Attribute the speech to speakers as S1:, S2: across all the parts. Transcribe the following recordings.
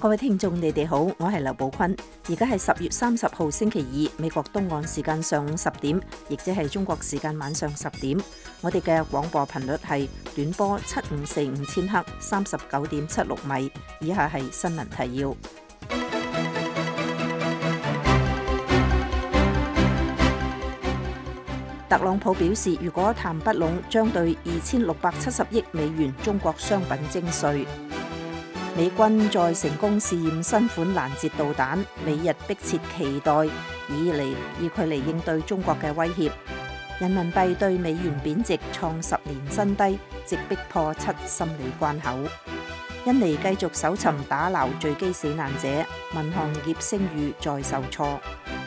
S1: 各位聽眾，你哋好，我係劉寶坤。而家係10月30號星期二，美國東岸時間上午10點，亦即係中國時間晚上10點。我哋嘅廣播頻率係短波7545千赫，39.76米。以下係新聞提要。特朗普表示，如果談不攏，將對2670億美元中國商品徵稅。美軍再成功試驗新款攔截導彈，美日迫切期待以佢嚟應對中國嘅威脅。人民幣對美元貶值創10年新低，直逼破7心理關口。印尼繼續搜尋打撈墜機死難者，民航業聲譽再受挫。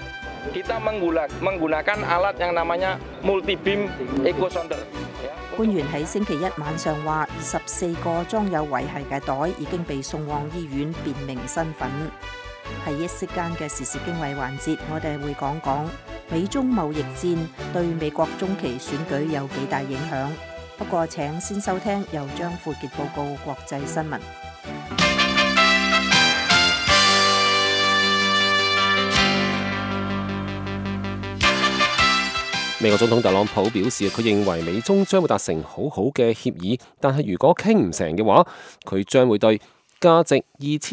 S1: 官員喺星期一晚上話，24個裝有遺骸嘅袋已經被送往醫院辨明身份。喺一息間嘅時事經緯環節，我哋會講講美中貿易戰對美國中期選舉有幾大影響。不過請先收聽由張富傑報告國際新聞。
S2: 美國總統特朗普表示，佢認為美中將會達成好好嘅協議，但係如果傾唔成嘅話，佢將會對價值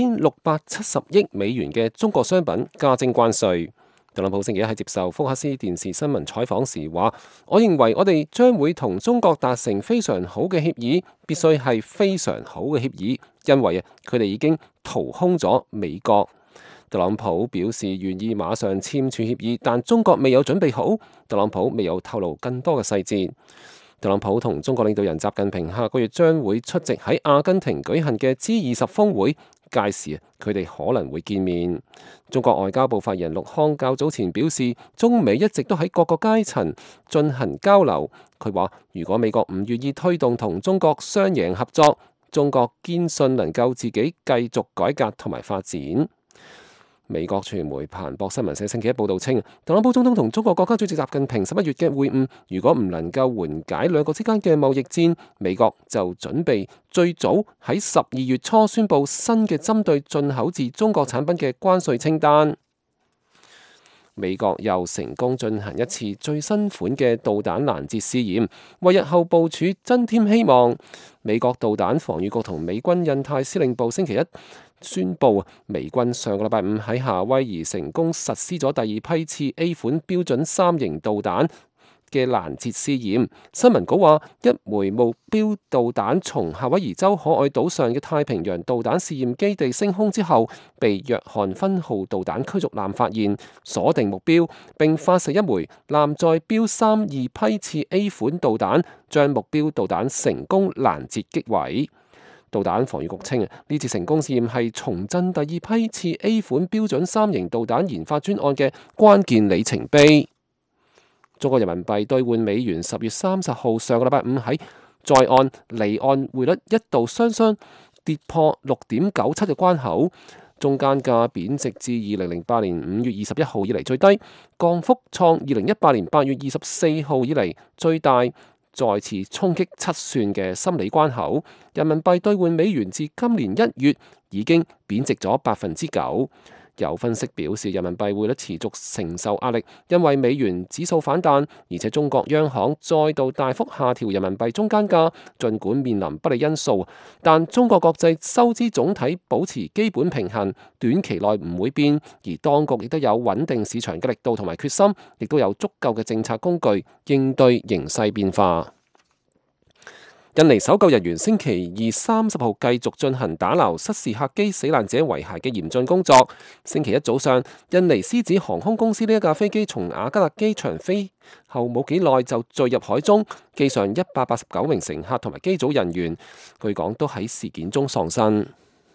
S2: 2670億美元嘅中國商品加徵關稅。特朗普星期一喺接受福克斯電視新聞採訪時話：我認為我哋將會同中國達成非常好嘅協議，必須係非常好嘅協議，因為佢哋已經掏空咗美國。特朗普表示願意馬上簽署協議，但中國未有準備好。特朗普未有透露更多嘅細節。特朗普同中國領導人習近平下個月將會出席喺阿根廷舉行嘅 G20 峰會，屆時佢哋可能會見面。中國外交部發言人陸康較早前表示，中美一直都喺各個階層進行交流。佢話：如果美國唔願意推動同中國雙贏合作，中國堅信能夠自己繼續改革同埋發展。美國傳媒彭博新聞社星期一報道稱，特朗普總統同中國國家主席習近平11月嘅會晤，如果唔能夠緩解兩國之間嘅貿易戰，美國就準備最早喺12月初宣布新嘅針對進口自中國產品嘅關稅清單。美國又成功進行一次最新款嘅導彈攔截試驗，為日後部署增添希望。美國導彈防禦局同美軍印太司令部星期一宣布，美軍上個禮拜五喺夏威夷成功實施咗第二批次 A 款標準3型導彈嘅攔截試驗。新聞稿話，一枚目標導彈從夏威夷州可愛島上嘅太平洋導彈試驗基地升空之後，被約翰芬號導彈驅逐艦發現，鎖定目標，並發射一枚艦載標32批次 A 款導彈，將目標導彈成功攔截擊毀。導彈防禦局稱，呢次成功試驗係重振第二批次 A 款標準3型導彈研發專案嘅關鍵里程碑。中國人民幣兌換美元10月30號上個禮拜五喺在岸離岸匯率一度雙跌破6.97嘅關口，中間價貶值至2008年5月21號以嚟最低，降幅創2018年8月24號以嚟最大，再次衝擊7算嘅心理關口。人民幣兌換美元自今年1月已經貶值咗9%。有分析表示，人民幣匯率持續承受壓力，因為美元指數反彈，而且中國央行再度大幅下調人民幣中間價。儘管面臨不利因素，但中國國際收支總體保持基本平衡，短期內唔會變。而當局亦都有穩定市場嘅力度同埋決心，亦都有足夠嘅政策工具應對形勢變化。印尼搜救人員星期二30號繼續進行打撈失事客機死難者遺骸嘅嚴峻工作。星期一早上，印尼獅子航空公司呢一架飛機從雅加達機場飛後冇幾耐就墜入海中，機上189名乘客同埋機組人員，據講都喺事件中喪生。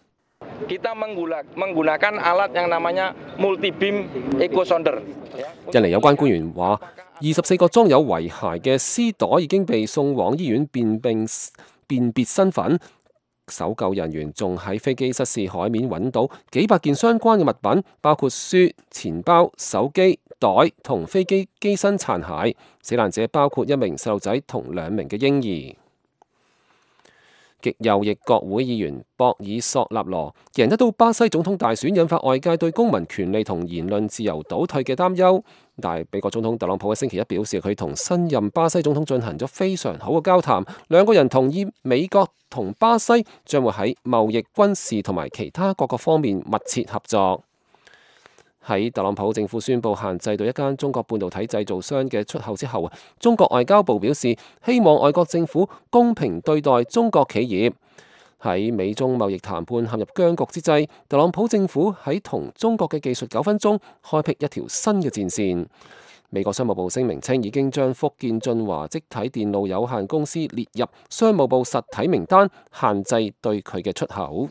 S2: 印尼有關官員話，24個裝有遺骸嘅屍袋已經被送往醫院辨別身份。搜救人員仲喺飛機失事海面揾到幾百件相關嘅物品，包括書、錢包、手機、袋同飛機機身殘骸。死難者包括1名細路仔同2名嘅嬰兒。 極右翼國會議員博爾索納羅贏得到巴西總統大選，引發外界對公民權利同言論自由倒退嘅擔憂。但係美國總統特朗普喺星期一表示，佢同新任巴西總統進行咗非常好嘅交談，兩個人同意美國同巴西將會喺貿易、軍事同埋其他各個方面密切合作。喺特朗普政府宣布限制對一間中國半導體製造商嘅出口之後，中國外交部表示希望外國政府公平對待中國企業。喺美中貿易談判陷入僵局之際，特朗普政府喺同中國嘅技術糾紛中開闢一條新嘅戰線。美國商務部聲明稱，已經將福建晉華積體電路有限公司列入商務部實體名單，限制對佢嘅出口。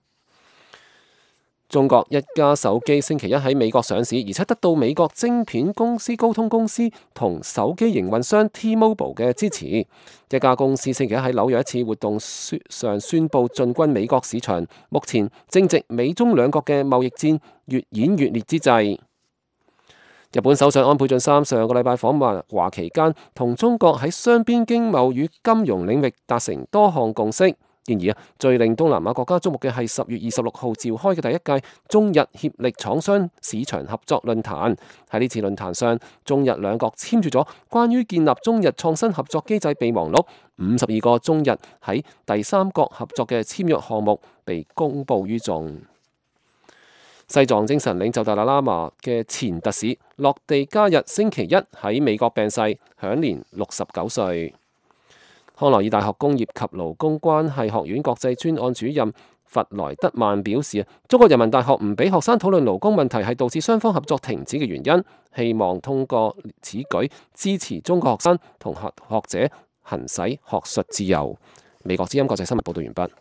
S2: 中國一家手機星期一喺美國上市，而且得到美國晶片公司高通公司同手機營運商 T-Mobile 嘅支持。一家公司星期一喺紐約一次活動上宣布進軍美國市場，目前正值美中兩國嘅貿易戰越演越烈之際。日本首相安倍晉三上個禮拜訪問華期間，同中國喺雙邊經貿與金融領域達成多項共識。然而最令東南亞國家矚目嘅係10月26號召開嘅第一屆中日協力廠商市場合作論壇。喺呢次論壇上，中日兩國簽署咗關於建立中日創新合作機制備忘錄，52個中日喺第三國合作嘅簽約項目被公布於眾。西藏精神領袖達賴喇嘛嘅前特使洛地加日星期一喺美國病逝，享年69歲。康奈爾大學工業及勞工關係學院國際專案主任弗萊德曼表示，中國人民大學唔俾學生討論勞工問題係導致雙方合作停止嘅原因，希望通過此舉支持中國學生同學者行使學術自由。美國之音國際新聞報道完畢。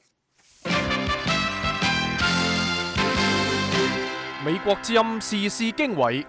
S3: 美國之音時事經緯。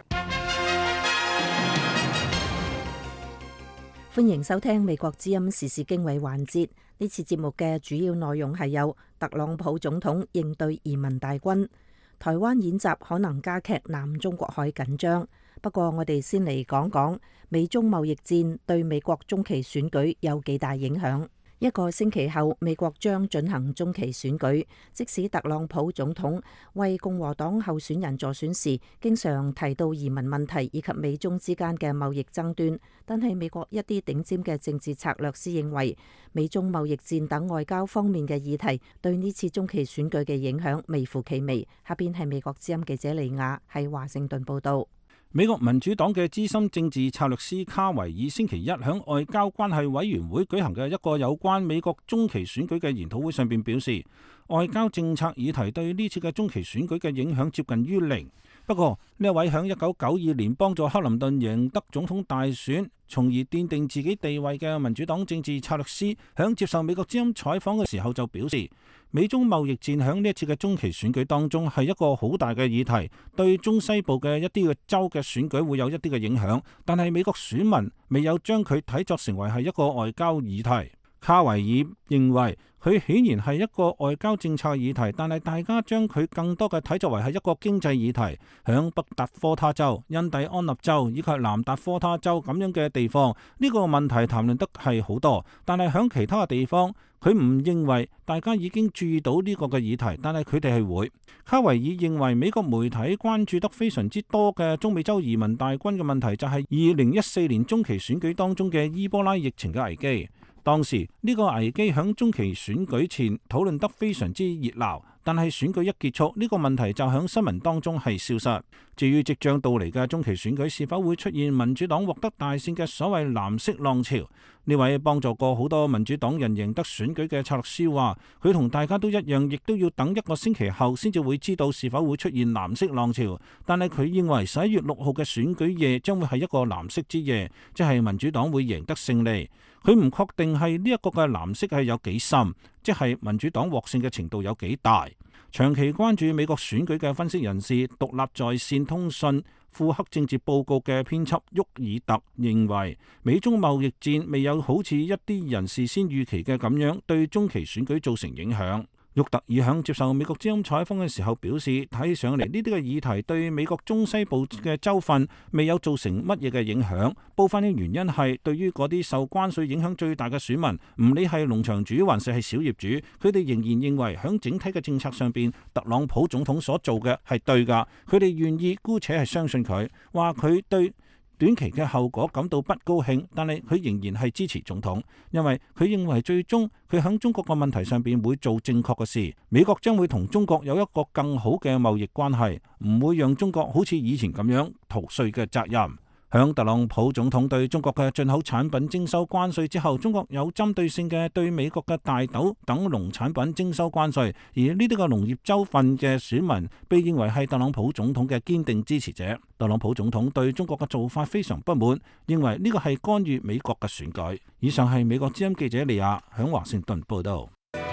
S1: 歡迎收聽美國之音時事經緯環節。呢次節目嘅主要內容係有特朗普總統應對移民大軍，台灣演習可能加劇南中國海緊張。不過我哋先嚟講講美中貿易戰對美國中期選舉有幾大影響。一個星期後，美國將進行中期選舉。即使特朗普總統為共和黨候選人助選時，經常提到移民問題以及美中之間嘅貿易爭端，但係美國一啲頂尖嘅政治策略師認為，美中貿易戰等外交方面嘅議題對呢次中期選舉嘅影響微乎其微。下邊係美國之音記者李雅喺華盛頓報道。
S4: 美國民主黨嘅資深政治策略師卡維爾星期一喺外交關係委員會舉行嘅一個有關美國中期選舉嘅研討會上邊表示，外交政策議題對呢次嘅中期選舉嘅影響接近於零。不過呢一位喺1992年幫助克林頓贏得總統大選，從而奠定自己地位嘅民主黨政治策略師，喺接受美國之音採訪嘅時候就表示，美中貿易戰喺呢一次嘅中期選舉當中係一個好大嘅議題，對中西部嘅一啲嘅州嘅選舉會有一啲嘅影響，但係美國選民未有將佢睇作成為係一個外交議題。卡維爾認為佢顯然係一個外交政策議題，但係大家將佢更多嘅睇作為係一個經濟議題。響北達科他州、印第安納州以及南達科他州咁樣嘅地方，呢個問題談論得係好多，但係響其他嘅地方，佢唔認為大家已經注意到呢個嘅議題，但係佢哋係會。卡維爾認為美國媒體關注得非常之多嘅中美洲移民大軍嘅問題，就係2014年中期選舉當中嘅伊波拉疫情嘅危機。當時呢個危機響中期選舉前討論得非常之熱鬧，但係選舉一結束，呢個問題就響新聞當中係消失。至於即將到嚟嘅中期選舉是否會出現民主黨獲得大勝嘅所謂藍色浪潮，呢位幫助過好多民主黨人贏得選舉嘅策略師話，佢同大家都一樣，亦都要等一個星期後先至會知道是否會出現藍色浪潮。但係佢認為11月6號嘅選舉夜將會係一個藍色之夜，即係民主黨會贏得勝利。佢唔確定係呢一個嘅藍色係有幾深，即係民主黨獲勝嘅程度有幾大。長期關注美國選舉嘅分析人士獨立在線通訊庫克政治報告嘅編輯沃爾特認為，美中貿易戰未有好似一啲人事先預期嘅咁樣對中期選舉造成影響。 沃特爾響接受美國之音採訪嘅時候表示，睇上嚟呢啲嘅議題對美國中西部嘅州份未有造成乜嘢嘅影響。部分嘅原因係對於嗰啲受關稅影響最大嘅選民，唔理係農場主還是係小業主，佢哋仍然認為響整體嘅政策上邊，特朗普總統所做嘅係對㗎。佢哋願意姑且係相信佢，話佢對短期嘅後果感到不高興，但係佢仍然係支持總統，因為佢認為最終佢響中國嘅問題上邊會做正確嘅事。美國將會同中國有一個更好嘅貿易關係，唔會讓中國好似以前咁樣逃稅嘅責任。響特朗普總統對中國嘅進口產品徵收關稅之後，中國有針對性嘅對美國嘅大豆等農產品徵收關稅，而呢啲嘅農業州份嘅選民被認為係特朗普總統嘅堅定支持者。特朗普總統對中國嘅做法非常不滿，認為呢個係干預美國嘅選舉。以上係美國之音記者利亞響華盛頓報道。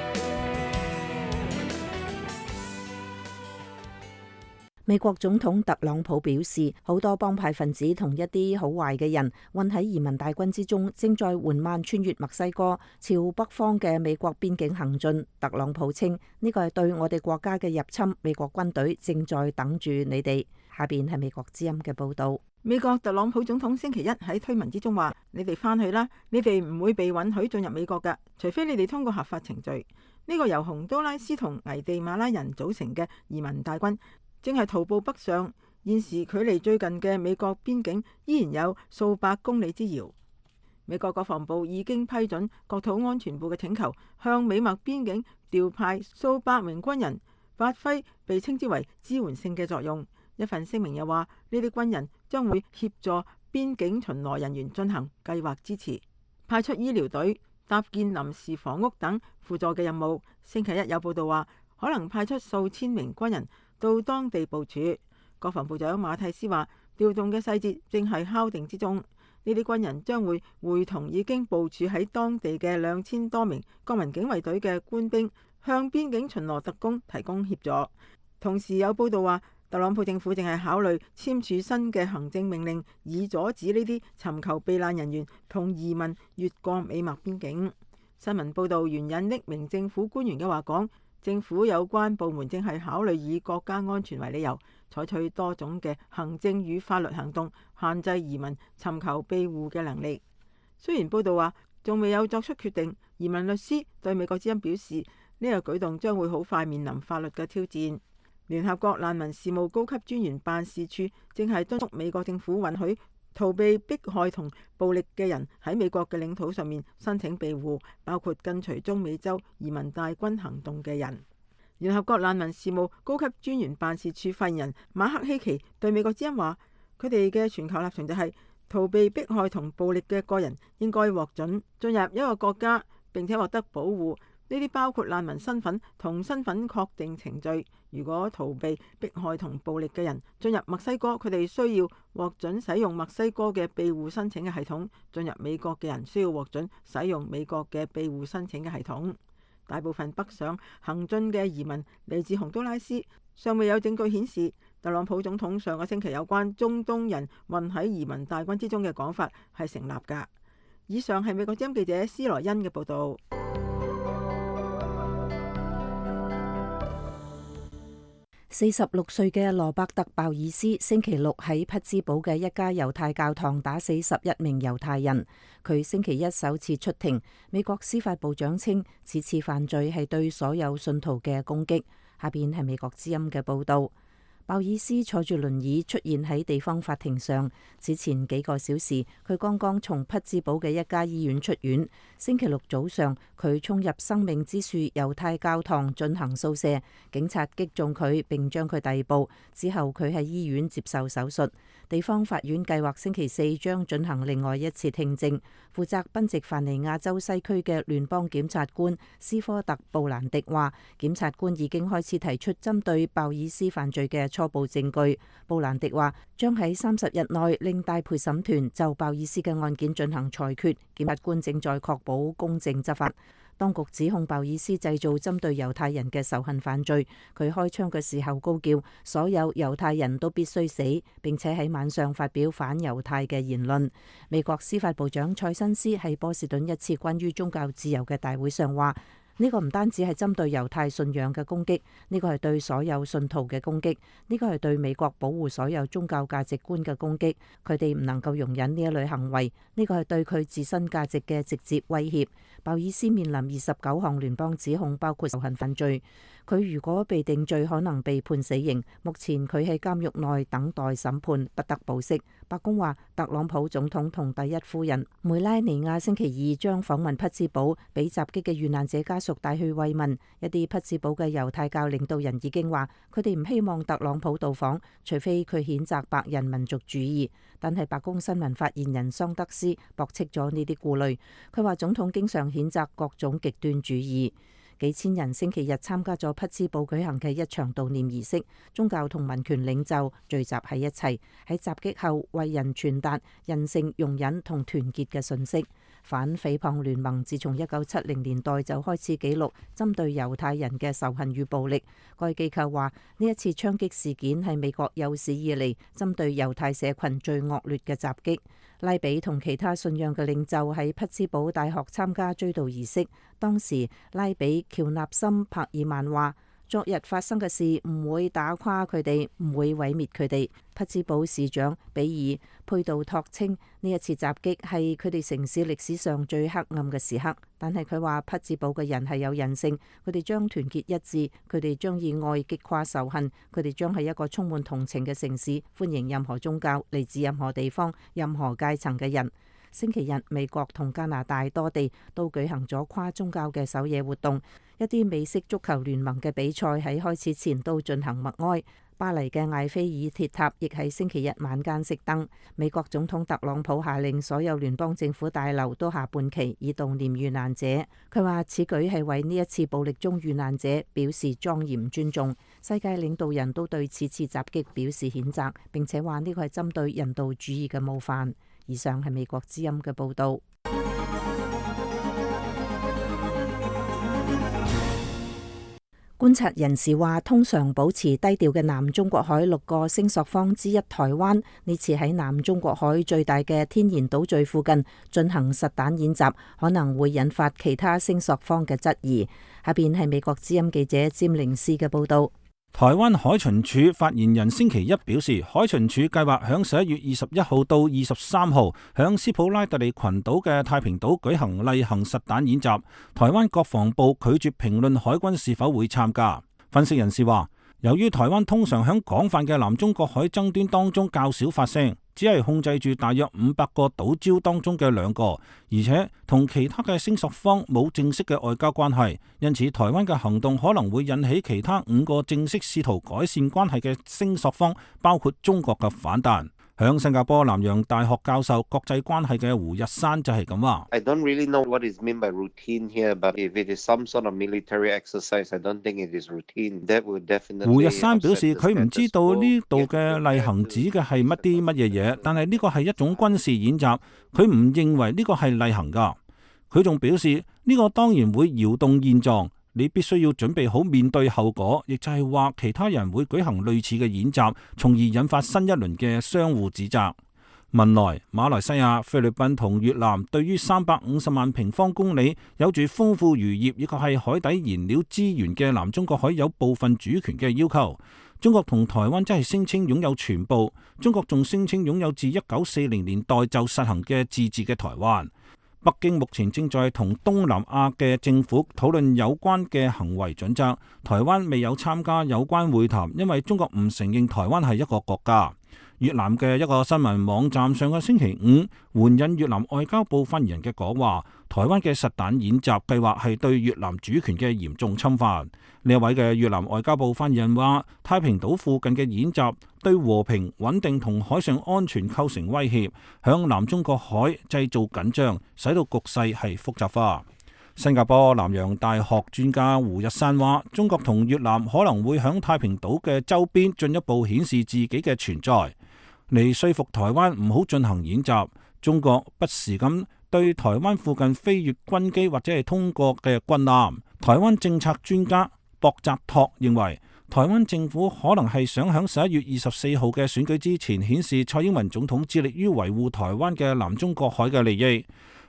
S1: 美國總統特朗普表示，好多幫派分子同一啲好壞嘅人混喺移民大軍之中，正在緩慢穿越墨西哥朝北方嘅美國邊境行進。特朗普稱呢個係對我哋國家嘅入侵，美國軍隊正在等住你哋。下邊係美國之音嘅報道。
S5: 美國特朗普總統星期一喺推文之中話：你哋翻去啦，你哋唔會被允許進入美國㗎，除非你哋通過合法程序。呢個由洪都拉斯同危地馬拉人組成嘅移民大軍正係徒步北上，現時距離最近嘅美國邊境依然有數百公里之遙。美國國防部已經批准國土安全部嘅請求，向美墨邊境調派數百名軍人，發揮被稱之為支援性嘅作用。一份聲明又話，呢啲軍人將會協助邊境巡邏人員進行計劃支持，派出醫療隊、搭建臨時房屋等輔助嘅任務。星期一有報道話，可能派出數千名軍人到當地部署。國防部長馬蒂斯話，調動嘅細節正係敲定之中。呢啲軍人將會會同已經部署喺當地嘅2000多名國民警衛隊嘅官兵，向邊境巡邏特工提供協助。同時有報道話，特朗普政府正係考慮簽署新嘅行政命令，以阻止呢啲尋求避難人員同移民越過美墨邊境。新聞報道援引匿名政府官員嘅話講，政府有關部門正係考慮以國家安全為理由，採取多種嘅行政與法律行動，限制移民尋求庇護嘅能力。雖然報道話仲未有作出決定，移民律師對美國之音表示，呢個舉動將會好快面臨法律嘅挑戰。聯合國難民事務高級專員辦事處正係敦促美國政府允許逃避迫害同暴力嘅人喺美國嘅領土上面申請庇護，包括跟隨中美洲移民大軍行動嘅人。聯合國難民事務高級專員辦事處發言人馬克希奇對美國之音話，佢哋嘅全球立場就係逃避迫害同暴力嘅個人應該獲准進入一個國家，並且獲得保護。呢啲包括難民身份同身份確定程序。如果逃避迫害同暴力嘅人進入墨西哥，佢哋需要獲准使用墨西哥嘅庇護申請嘅系統；進入美國嘅人需要獲准使用美國嘅庇護申請嘅系統。大部分北上行進嘅移民嚟自洪都拉斯，尚未有證據顯示特朗普總統上個星期有關中東人混喺移民大軍之中嘅講法係成立㗎。以上係美國之音記者斯萊恩嘅報導。
S1: 46歲嘅羅伯特·鮑爾斯星期六喺匹茲堡嘅一家猶太教堂打死11名猶太人。佢星期一首次出庭。美國司法部長稱，此次犯罪係對所有信徒嘅攻擊。下邊係美國之音嘅報導。鮑爾斯坐住輪椅出現喺地方法庭上。此前幾個小時，佢剛剛從匹茲堡嘅一家醫院出院。星期六早上，佢衝入生命之樹猶太教堂進行掃射，警察擊中佢並將佢逮捕。之後佢喺醫院接受手術。地方法院計劃星期四將進行另外一次聽證。負責賓夕凡尼亞州西區嘅聯邦檢察官斯科特·布蘭迪話，檢察官已經開始提出針對鮑爾斯犯罪嘅初步證據。布蘭迪話，將喺30日內令大陪審團就鮑爾斯嘅案件進行裁決。檢察官正在確保公正執法。當局指控鮑爾斯製造針對猶太人嘅仇恨犯罪。佢開槍嘅時候高叫，所有猶太人都必須死，並且喺晚上發表反猶太嘅言論。美國司法部長蔡新斯喺波士頓一次關於宗教自由嘅大會上話， 呢個唔單止係針對猶太信仰嘅攻擊，呢個係對所有信徒嘅攻擊，呢個係對美國保護所有宗教價值觀嘅攻擊。佢哋唔能夠容忍呢一類行為，呢個係對佢自身價值嘅直接威脅。鮑爾斯面臨29項聯邦指控，包括仇恨犯罪。佢如果被定罪，可能被判死刑。目前佢喺監獄內等待審判，不得保釋。白宮話，特朗普總統同第一夫人梅拉尼亞星期二將訪問匹茲堡，俾襲擊嘅遇難者家屬帶去慰問。一啲匹茲堡嘅猶太教領導人已經話，佢哋唔希望特朗普到訪，除非佢譴責白人民族主義。但係白宮新聞發言人桑德斯駁斥咗呢啲顧慮。佢話總統經常譴責各種極端主義。幾千人星期日參加咗匹茲堡舉行嘅一場悼念儀式，宗教同民權領袖聚集喺一齊，喺襲擊後為人傳達人性、容忍同團結嘅訊息。反誹謗聯盟自從1970年代就開始記錄針對猶太人嘅仇恨與暴力。該機構話，呢一次槍擊事件係美國有史以嚟針對猶太社群最惡劣嘅襲擊。拉比同其他信仰嘅領袖喺匹茲堡大學參加追悼儀式，當時拉比喬納森柏爾曼話，昨日發生嘅事唔會打垮佢哋，唔會毀滅佢哋。匹茲堡市長比爾佩杜托稱，呢一次襲擊係佢哋城市歷史上最黑暗嘅時刻，但係佢話匹茲堡嘅人係有人性，佢哋將團結一致，佢哋將以愛擊垮仇恨，佢哋將係一個充滿同情嘅城市，歡迎任何宗教、嚟自任何地方、任何階層嘅人。星期日，美國同加拿大多地都舉行咗跨宗教嘅守夜活動，一啲美式足球聯盟嘅比賽喺開始前都進行默哀。巴黎嘅艾菲爾鐵塔亦喺星期日晚間熄燈。美國總統特朗普下令所有聯邦政府大樓都下半旗以悼念遇難者。佢話此舉係為呢一次暴力中遇難者表示莊嚴尊重。世界領導人都對此次襲擊表示譴責，並且話呢個係針對人道主義嘅冒犯。以上係美國之音嘅報導。觀察人士話，通常保持低調嘅南中國海6個聲索方之一台灣，呢次喺南中國海最大嘅天然島嶼附近進行實彈演習，可能會引發其他聲索方嘅質疑。下邊係美國之音記者詹寧斯嘅報導。
S4: 台灣海巡署發言人星期一表示，海巡署計劃響11月21號到23號響斯普拉特利群島嘅太平島舉行例行實彈演習。台灣國防部拒絕評論海軍是否會參加。分析人士話，由於台灣通常響廣泛嘅南中國海爭端當中較少發聲，只係控制住大約500個島礁當中嘅2個，而且同其他嘅聲索方冇正式嘅外交關係，因此台灣嘅行動可能會引起其他5個正式試圖改善關係嘅聲索方，包括中國嘅反彈。響新加坡南洋大學教授國際關係嘅胡日山就係咁話。
S6: I don't really know what is meant by routine here, but if it is some sort of military exercise, I don't think it is routine. That would definitely.
S4: 胡日山表示，佢唔知道呢度嘅例行指嘅係乜啲乜嘢嘢，但係呢個係一種軍事演習，佢唔認為呢個係例行噶。佢仲表示，呢個當然會搖動現狀。你必須要準備好面對後果，亦就係話其他人會舉行類似嘅演習，從而引發新一輪嘅相互指責。文萊、馬來西亞、菲律賓同越南對於350萬平方公里有住豐富漁業以及係海底燃料資源嘅南中國海有部分主權嘅要求。中國同台灣真係聲稱擁有全部，中國仲聲稱擁有自1940年代就實行嘅自治嘅台灣。北京目前正在同東南亞嘅政府討論有關嘅行為準則。台灣未有參加有關會談，因為中國唔承認台灣係一個國家。越南嘅一個新聞網站上個星期五援引越南外交部發言人嘅講話，台灣嘅實彈演習計劃係對越南主權嘅嚴重侵犯。呢一位嘅越南外交部發言人話，太平島附近嘅演習對和平穩定同海上安全構成威脅，向南中國海製造緊張，使到局勢係複雜化。新加坡南洋大學專家胡日山話，中國同越南可能會響太平島嘅周邊進一步顯示自己嘅存在，嚟說服台灣唔好進行演習。中國不時咁對台灣附近飛越軍機或者係通過嘅軍艦。台灣政策專家博澤托認為，台灣政府可能係想喺11月24號嘅選舉之前顯示蔡英文總統致力於維護台灣嘅南中國海嘅利益。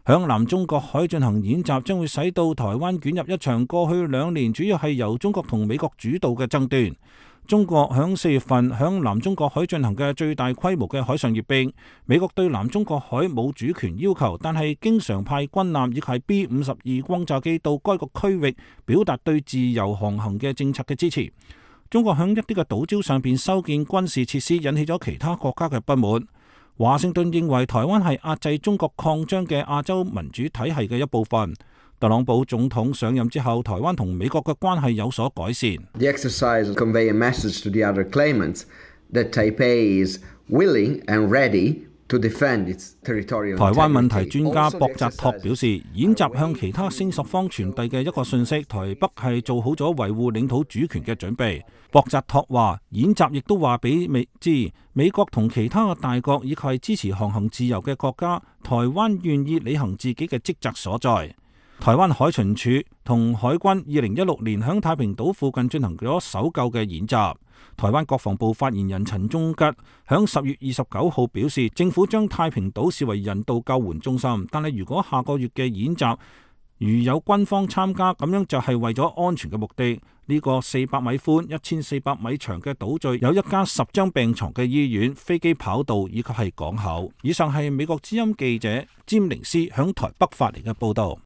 S4: 響南中國海進行演習，將會使到台灣捲入一場過去2年主要係由中國同美國主導嘅爭端。中國響4月份響南中國海進行嘅最大規模嘅海上閱兵，美國對南中國海冇主權要求，但係經常派軍艦以及 B-52轟炸機到該個區域，表達對自由航行嘅政策嘅支持。中國響一啲嘅島礁上邊修建軍事設施，引起咗其他國家嘅不滿。華盛頓認為台灣係壓制中國擴張嘅亞洲民主體系嘅一部分。特朗普總統上任之後，台灣同美國嘅關係有所改善。
S7: The exercise convey a message to the other claimants that Taipei is willing and ready to defend its territorial integrity.
S4: 台灣問題專家博扎托表示，演習向其他聲索方傳遞嘅一個訊息，台北係做好咗維護領土主權嘅準備。博扎托話，演習亦都話俾美國同其他嘅大國以及係支持航行自由嘅國家，台灣願意履行自己嘅職責所在。台灣海巡署同海軍2016年響太平島附近進行咗搜救嘅演習。台灣國防部發言人陳忠吉響10月29號表示，政府將太平島視為人道救援中心，但係如果下個月嘅演習如有軍方參加，咁樣就係為咗安全嘅目的。呢個400米寬、1400米長嘅島嶼有一間10張病床嘅醫院、飛機跑道以及係港口。以上係美國之音記者詹寧斯響台北發嚟嘅報道。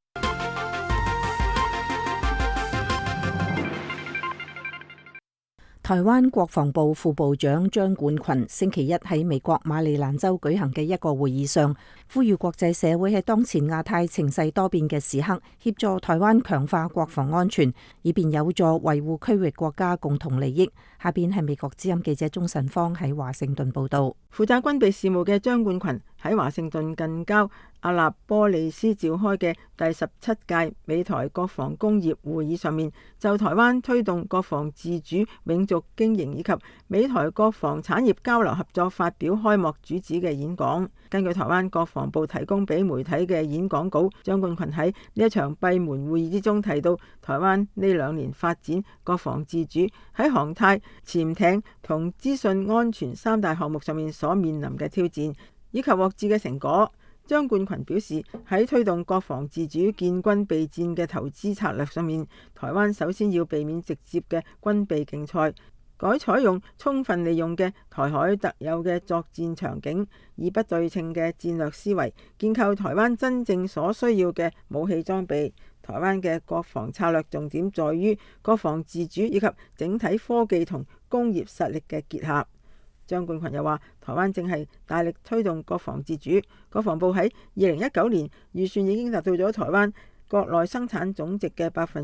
S1: 台灣國防部副部長張冠群星期一喺美國馬里蘭州舉行嘅一個會議上，呼籲國際社會喺當前亞太情勢多變嘅時刻，協助台灣強化國防安全，以便有助維護區域國家共同利益。下邊係美國之音記者鍾晨芳喺華盛頓報道。
S5: 負責軍備事務嘅張冠群喺華盛頓近郊阿納波利斯召開嘅第17屆美台國防工業會議上面，就台灣推動國防自主、永續經營以及美台國防產業交流合作發表開幕主旨嘅演講。根據台灣國防部提供俾媒體嘅演講稿，張冠群喺呢一場閉門會議之中提到，台灣呢2年發展國防自主，喺航太、潛艇同資訊安全3大項目上面所面臨嘅挑戰以及獲致嘅成果。張冠群表示，喺推動國防自主、建軍備戰嘅投資策略上面，台灣首先要避免直接嘅軍備競賽，改採用充分利用嘅台海特有嘅作戰場景，以不對稱嘅戰略思維建構台灣真正所需要嘅武器裝備。台灣嘅國防策略重點在於國防自主以及整體科技同工業實力嘅結合。張冠群又話，台灣正係大力推動國防自主，國防部喺2019年預算已經達到咗台灣國內生產總值嘅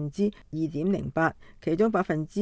S5: 2.08%，其中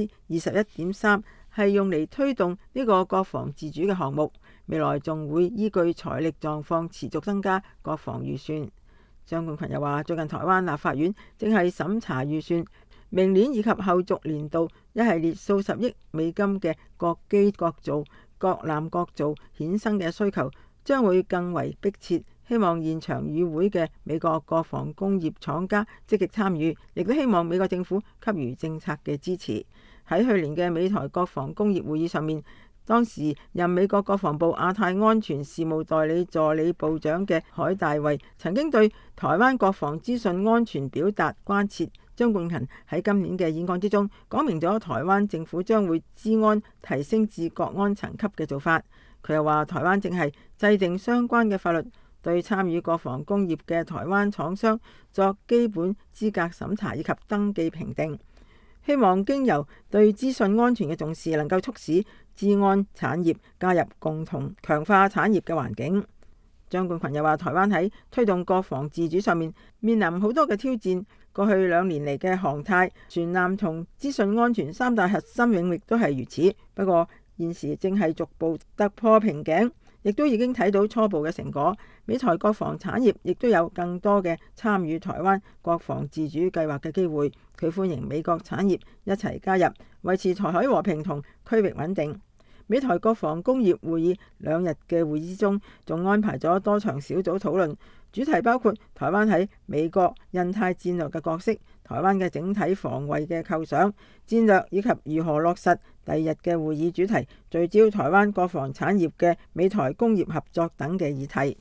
S5: 21.3%係用嚟推動呢個國防自主嘅項目，未來仲會依據財力狀況持續增加國防預算。張冠群又話，最近台灣立法院正係審查預算，明年以及後續年度一系列數十億美金嘅各機各造、各艦各造衍生嘅需求將會更為迫切，希望現場與會嘅美國國防工業廠家積極參與，亦都希望美國政府給予政策嘅支持。喺去年嘅美台國防工業會議上面，當時任美國國防部亞太安全事務代理助理部長嘅海大衛曾經對台灣國防資訊安全表達關切。張冠群喺今年嘅演講之中講明咗台灣政府將會資安提升至國安層級嘅做法。佢又話，台灣正係制定相關嘅法律，對參與國防工業嘅台灣廠商作基本資格審查以及登記評定，希望經由對資訊安全嘅重視，能夠促使資安產業加入共同強化產業嘅環境。張冠群又話，台灣喺推動國防自主上面臨好多嘅挑戰，過去2年嚟嘅航太、船艦同資訊安全3大核心領域都係如此。不過現時正係逐步突破瓶頸，亦都已經睇到初步嘅成果。美台國防產業亦都有更多嘅參與台灣國防自主計劃嘅機會。佢歡迎美國產業一齊加入，維持台海和平同區域穩定。美台國防工業會議2日嘅會議之中，仲安排咗多場小組討論，主題包括台灣喺美國印太戰略嘅角色、台灣嘅整體防衛嘅構想、戰略以及如何落實。第2日嘅會議主題聚焦台灣國防產業嘅美台工業合作等嘅議題。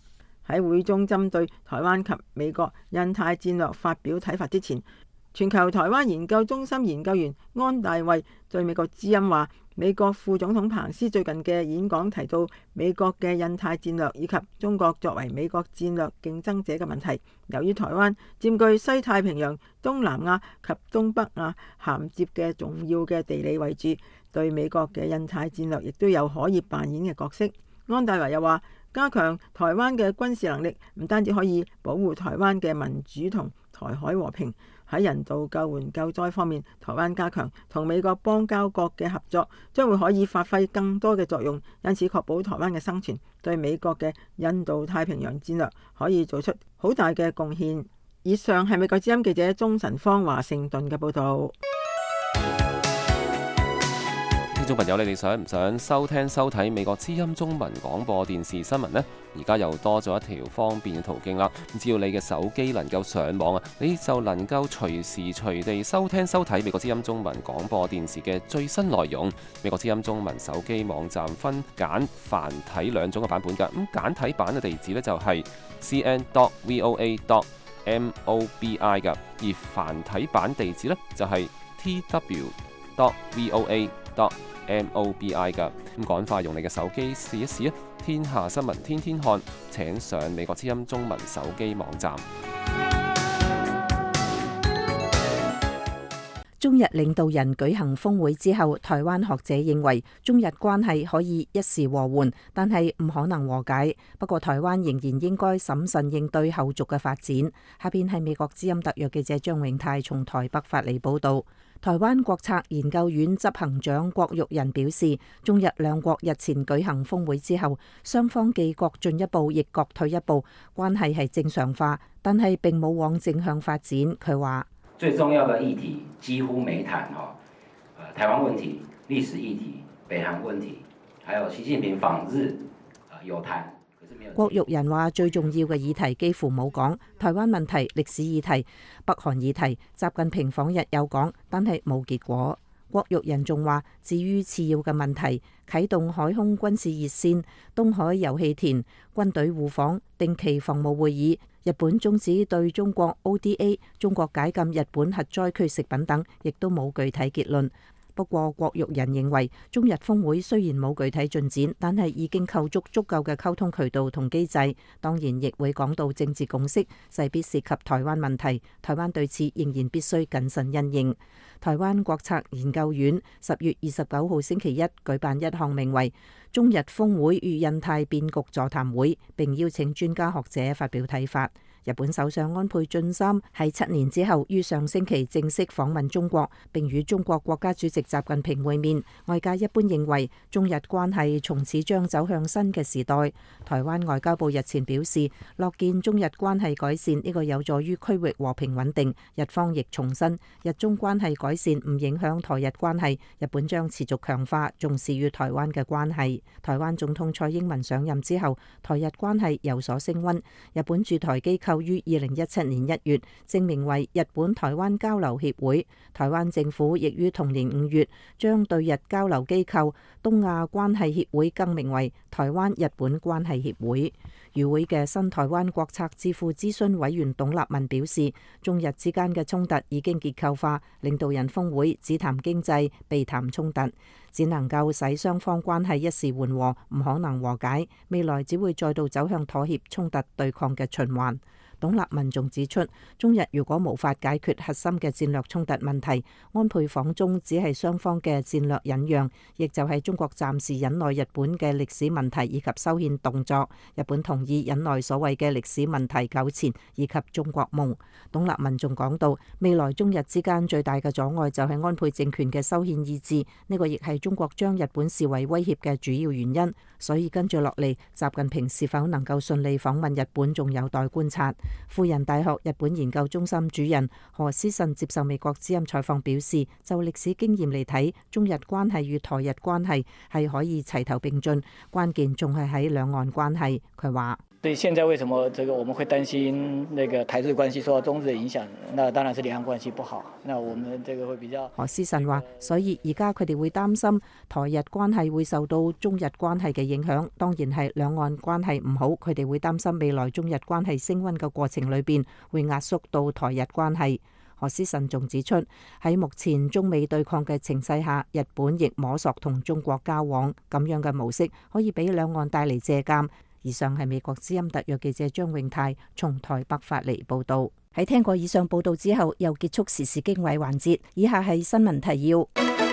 S5: 喺會中針對台灣及美國印太戰略發表睇法之前，全球台灣研究中心研究員安大衛對美國之音話，美國副總統彭斯最近嘅演講提到美國嘅印太戰略以及中國作為美國戰略競爭者嘅問題。由於台灣佔據西太平洋、東南亞及東北亞銜接嘅重要嘅地理位置，對美國嘅印太戰略亦都有可以扮演嘅角色。安大衛又話，加強台灣嘅軍事能力唔單止可以保護台灣嘅民主同台海和平，喺人道救援救災方面，台灣加強同美國邦交國嘅合作，將會可以發揮更多嘅作用，因此確保台灣嘅生存，對美國嘅印度太平洋戰略可以做出好大嘅貢獻。以上係美國之音記者鍾晨芳華盛頓嘅報導。
S2: 聽眾朋友，你哋想唔想收聽收睇美國之音中文廣播電視新聞呢？而家又多咗一條方便嘅途徑啦！只要你嘅手機能夠上網啊，你就能夠隨時隨地收聽收睇美國之音中文廣播電視嘅最新內容。美國之音中文手機網站分簡繁體兩種嘅版本㗎。咁簡體版嘅地址呢，就係 cn.voa.mobi 㗎，而繁體版地址呢，就係 tw.voa.mobi 㗎。咁趕快用你嘅手機試一試啊！天下新聞天天看，請上美國之音中文手機網站。
S1: 中日領導人舉行峰會之後，台灣學者認為中日關係可以一時和緩，但係唔可能和解。不過台灣仍然應該審慎應對後續嘅發展。下邊係美國之音特約記者張永泰從台北發嚟報導。台灣國策研究院執行長郭玉仁表示，中日兩國日前舉行峰會之後，雙方既各進一步，亦各退一步，關係係正常化，但係並冇往正向發展。佢話：
S8: 最重要的議題幾乎沒談台灣問題、歷史議題、北韓問題，還有習近平訪日有談。
S1: 郭玉仁話：最重要嘅議題幾乎冇講，台灣問題、歷史議題、北韓議題，習近平訪日有講，但係冇結果。郭玉仁仲話：至於次要嘅問題，啟動海空軍事熱線、東海油氣田、軍隊互訪、定期防務會議、日本終止對中國 ODA、中國解禁日本核災區食品等，亦都冇具體結論。不過，郭玉仁認為中日峰會雖然冇具體進展，但係已經構築足夠嘅溝通渠道同機制。當然，亦會講到政治共識，勢必涉及台灣問題。台灣對此仍然必須謹慎因應。台灣國策研究院10月29號星期一舉辦一項名為《中日峰會與印太變局座談會》，並邀請專家學者發表睇法。日本首相安倍晉三喺7年之後於上星期正式訪問中國，並與中國國家主席習近平會面。外界一般認為中日關係從此將走向新嘅時代。台灣外交部日前表示，樂見中日關係改善，呢個有助於區域和平穩定。日方亦重申，日中關係改善唔影響台日關係，日本將持續強化重視與台灣嘅關係。台灣總統蔡英文上任之後，台日關係有所升溫。日本駐台機構於2017年1月正名為日本台灣交流協會，台灣政府亦於同年5月將對日交流機構東亞關係協會更名為台灣日本關係協會。與會嘅新台灣國策智庫諮詢委員董立文表示，中日之間嘅衝突已經結構化，領導人峰會只談經濟，避談衝突，只能夠使雙方關係一時緩和，唔可能和解，未來只會再度走向妥協、衝突、對抗嘅循環。董立文仲指出，中日如果無法解決核心嘅戰略衝突問題，安倍訪中只係雙方嘅戰略忍讓，亦就係中國暫時忍耐日本嘅歷史問題以及修憲動作，日本同意忍耐所謂嘅歷史問題糾纏以及中國夢。董立文仲講到，未來中日之間最大嘅阻礙就係安倍政權嘅修憲意志，呢個亦係中國將日本視為威脅嘅主要原因。所以跟住落嚟，習近平是否能夠順利訪問日本，仲有待觀察。輔仁大學日本研究中心主任何思慎接受美國之音採訪表示，就歷史經驗嚟睇，中日關係與台日關係係可以齊頭並進，關鍵仲係喺兩岸關係。佢話：
S9: 所以現在為什麼我們會擔心那個台日關係受到中日的影響？那當然是兩岸關係不好。那我們這個會比較。
S1: 何思慎話，所以而家佢哋會擔心台日關係會受到中日關係嘅影響。當然係兩岸關係唔好，佢哋會擔心未來中日關係升溫嘅過程裏邊會壓縮到台日關係。何思慎仲指出，喺目前中美對抗嘅情勢下，日本亦摸索同中國交往，咁樣嘅模式可以俾兩岸帶嚟借鑑。以上係美國之音特約記者張永泰從台北發嚟報道。喺聽過以上報道之後，又結束時事經緯環節。以下係新聞提要。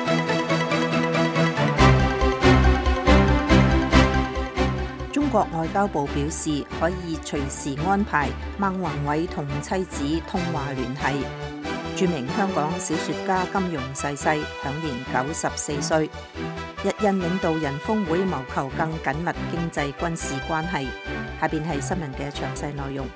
S1: 中國外交部表示，可以隨時安排孟宏偉同妻子通話聯繫。著名香港小說家金庸逝世，享年94歲。日印領導人峰會謀求更緊密經濟軍事關係。下邊係新聞嘅詳細內容。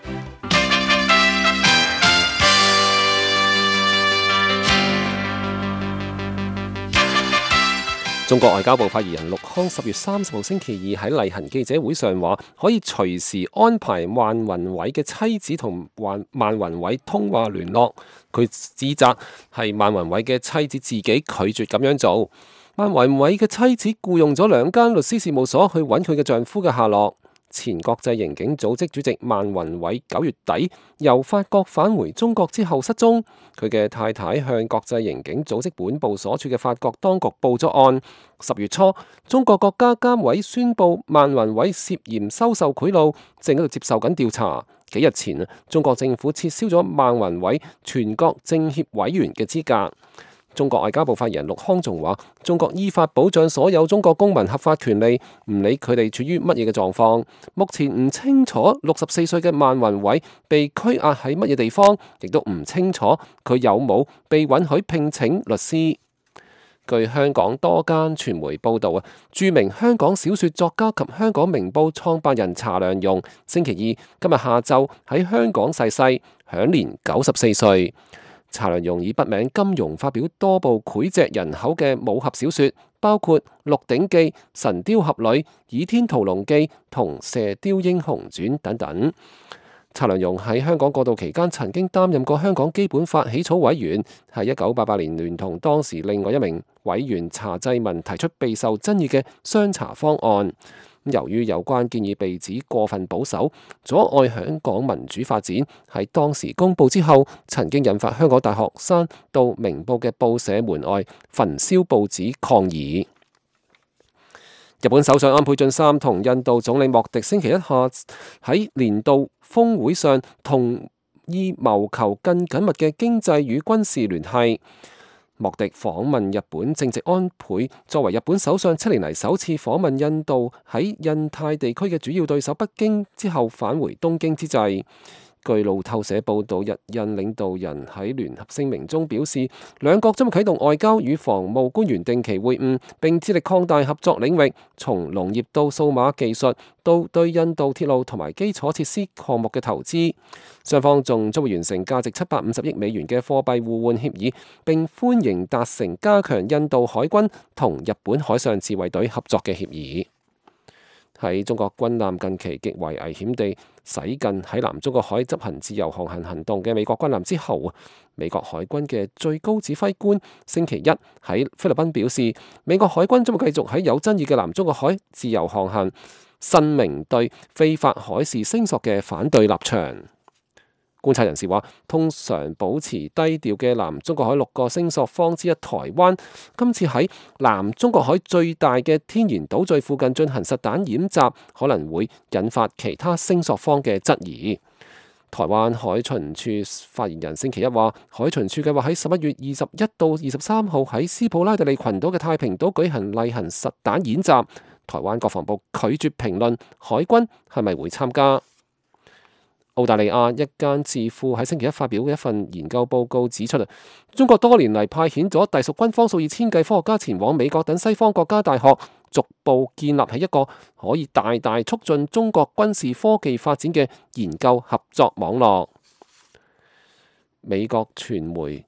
S2: 中國外交部發言人陸康10月30號星期二喺例行記者會上話，可以隨時安排孟宏偉嘅妻子同孟宏偉通話聯絡。佢指責係孟宏偉嘅妻子自己拒絕咁樣做。孟宏偉嘅妻子僱用咗2間律師事務所去揾佢嘅丈夫嘅下落。前國際刑警組織主席孟宏偉9月底由法國返回中國之後失蹤，佢嘅太太向國際刑警組織本部所處嘅法國當局報咗案。10月初，中國國家監委宣布孟宏偉涉嫌收受賄賂，正喺度接受緊調查。幾日前，中國政府撤銷咗孟宏偉全國政協委員嘅資格。中國外交部發言人陸康仲話，中國依法保障所有中國公民合法權利，唔理佢哋處於乜嘢嘅狀況。目前唔清楚64歲嘅孟宏偉被拘押喺乜嘢地方，亦都唔清楚佢有冇被允許聘請律師。據香港多間傳媒報道，著名香港小說作家及香港明報創辦人查良鏞星期二今日下晝喺香港逝世，享年94歲。查良鏞以筆名金庸發表多部膾炙人口嘅武俠小說，包括《鹿鼎記》《神鵰俠侶》《倚天屠龍記》同《射鵰英雄傳》等等。查良鏞喺香港過渡期間曾經擔任過香港基本法起草委員，喺1988年聯同當時另外一名委員查濟民提出備受爭議嘅雙查方案。由於有關建議被指過分保守，阻礙香港民主發展，喺當時公佈之後，曾經引發香港大學生到明報嘅報社門外焚燒報紙抗議。日本首相安倍晉三同印度總理莫迪星期一下喺年度峰會上同意謀求更緊密嘅經濟與軍事聯繫。莫迪訪問日本正值安倍作為日本首相7年嚟首次訪問印度喺印太地區嘅主要對手北京之後返回東京之際。據路透社報導，日印領導人喺聯合聲明中表示，兩國將會啟動外交與防務官員定期會晤，並致力擴大合作領域，從農業到數碼技術到對印度鐵路同埋基礎設施項目嘅投資。雙方仲將會完成價值750億美元嘅貨幣互換協議，並歡迎達成加強印度海軍同日本海上自衛隊合作嘅協議。喺中國軍艦近期極為危險地駛近喺南中國海執行自由航行行動嘅美國軍艦之後，美國海軍嘅最高指揮官星期一喺菲律賓表示，美國海軍將會繼續喺有爭議嘅南中國海自由航行，申明對非法海事聲索嘅反對立場。觀察人士話，通常保持低調嘅南中國海6個聲索方之一台灣，今次喺南中國海最大嘅天然島嶼附近進行實彈演習，可能會引發其他聲索方嘅質疑。台灣海巡署發言人星期一話，海巡署計劃喺11月21到23號喺斯普拉特利群島嘅太平島舉行例行實彈演習。台灣國防部拒絕評論海軍係咪會參加。澳大利亞一間智庫喺星期一發表嘅一份研究報告指出，中國多年嚟派遣咗隸屬軍方數以千計科學家前往美國等西方國家大學，逐步建立起一個可以大大促進中國軍事科技發展嘅研究合作網絡。美國傳媒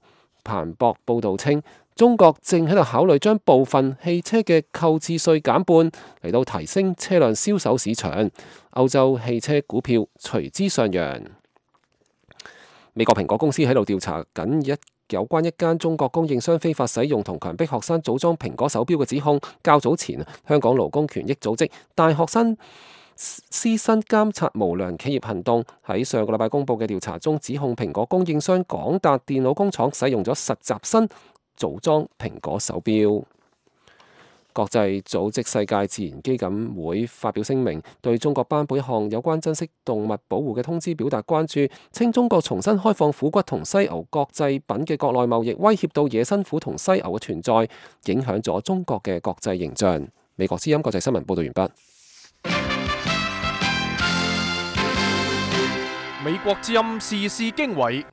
S2: 彭博報導稱，中國正喺度考慮將部分汽車嘅購置稅減半，嚟到提升車輛銷售市場。歐洲汽車股票隨之上揚。美國蘋果公司喺度調查緊有關一間中國供應商非法使用同強迫學生組裝蘋果手錶嘅指控。較早前，香港勞工權益組織大學生師生監察無良企業行動喺上個禮拜公佈嘅調查中，指控蘋果供應商廣達電腦工廠使用咗實習生組裝蘋果手錶。國際組織世界自然基金會發表聲明，對中國頒布一項有關珍稀動物保護嘅通知表達關注，稱中國重新開放虎骨同犀牛國製品嘅國內貿易，威脅到野生虎同犀牛嘅存在，影響咗中國嘅國際形象。美國之音國際新聞報道完畢。
S3: 美國之音時事經緯。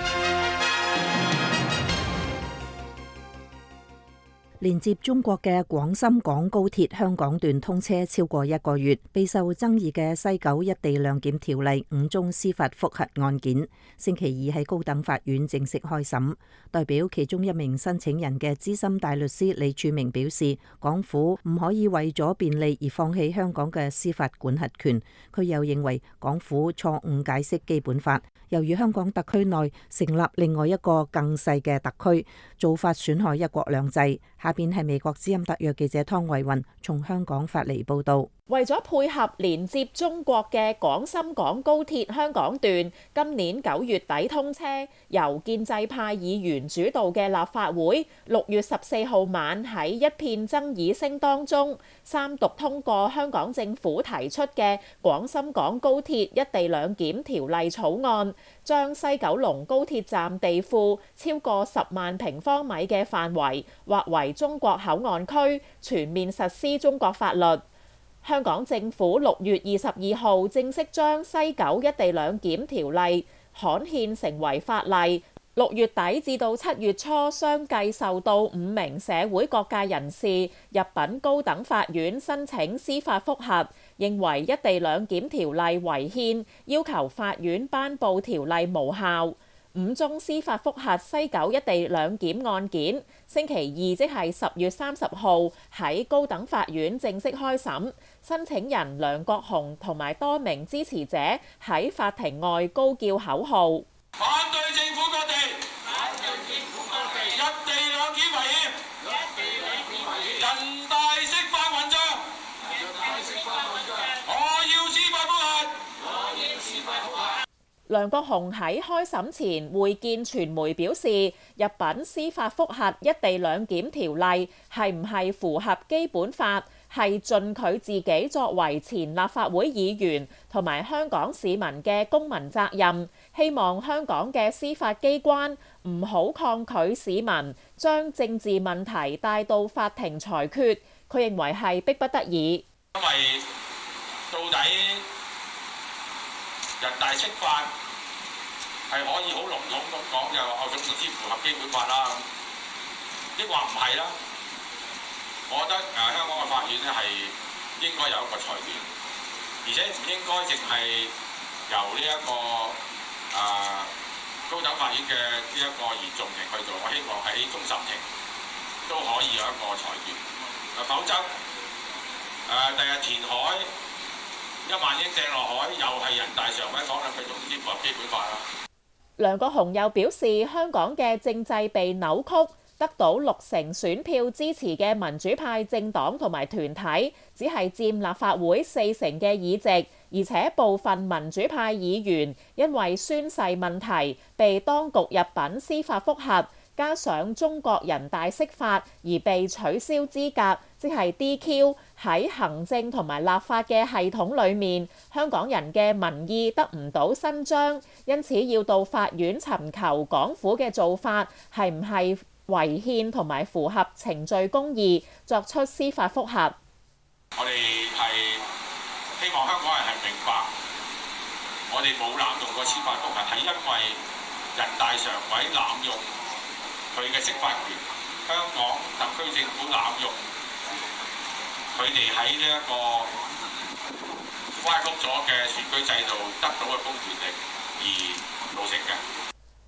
S1: 連接中國嘅廣深港高鐵香港段通車超過1個月，備受爭議嘅西九一地兩檢條例5宗司法覆核案件，星期二喺高等法院正式開審。代表其中一名申請人嘅資深大律師李柱銘表示，港府唔可以為咗便利而放棄香港嘅司法管轄權。佢又認為港府錯誤解釋基本法，由於香港特區內成立另外一個更細嘅特區，做法損害一國兩制。下邊係美國之音特約記者湯慧雲從香港發嚟報道。
S10: 為咗配合連接中國嘅廣深港高鐵香港段今年9月底通車，由建制派議員主導嘅立法會6月14號晚喺一片爭議聲當中三讀通過香港政府提出嘅廣深港高鐵一地兩檢條例草案，將西九龍高鐵站地庫超過10萬平方米嘅範圍劃為中國口岸區，全面實施中國法律。香港政府6月22號正式將西九一地兩檢條例刊憲成為法例。6月底至到7月初，相繼受到5名社會各界人士入稟高等法院申請司法覆核，認為一地兩檢條例違憲，要求法院頒布條例無效。5宗司法覆核西九一地兩檢案件，星期二即係10月30號喺高等法院正式開審。申請人梁國雄同埋多名支持者喺法庭外高叫口號：
S11: 反對政府割地，反對政府割地，一地兩檢違憲，一地兩檢違憲，人大釋法運作，人大釋法運作，我要司法覆核，我要司法覆核。
S10: 梁國雄喺開審前會見傳媒表示，入稟司法覆核一地兩檢條例係唔係符合基本法，係盡佢自己作為前立法會議員同埋香港市民嘅公民責任，希望香港嘅司法機關唔好抗拒市民將政治問題帶到法庭裁決。佢認為係迫不得已。
S11: 因為到底人大釋法係可以好籠統咁講，就話總之符合基本法啦，抑或唔係啦？我覺得香港嘅法院咧係應該有一個裁決，而且唔應該淨係由呢一個高等法院嘅呢一個原訟庭去做。我希望喺終審庭都可以有一個裁決，否則第日填海1萬億掟落海，又係人大常委講啦，佢總之符合基本法啦。
S10: 梁國雄又表示，香港嘅政制被扭曲，得到60%選票支持嘅民主派政黨同埋團體，只係佔立法會40%嘅議席，而且部分民主派議員因為宣誓問題被當局入稟司法覆核，加上中國人大釋法而被取消資格，即係 DQ。喺行政同埋立法嘅系統裡面，香港人嘅民意得唔到伸張，因此要到法院尋求港府嘅做法係唔係違憲同埋符合程序公義，作出司法覆核。
S11: 我哋係希望香港人係明白，我哋冇濫用過司法覆核，係因為人大常委濫用佢嘅釋法權，香港特區政府濫用佢哋喺呢一個歪曲咗嘅選舉制度得到嘅公權力而造成嘅。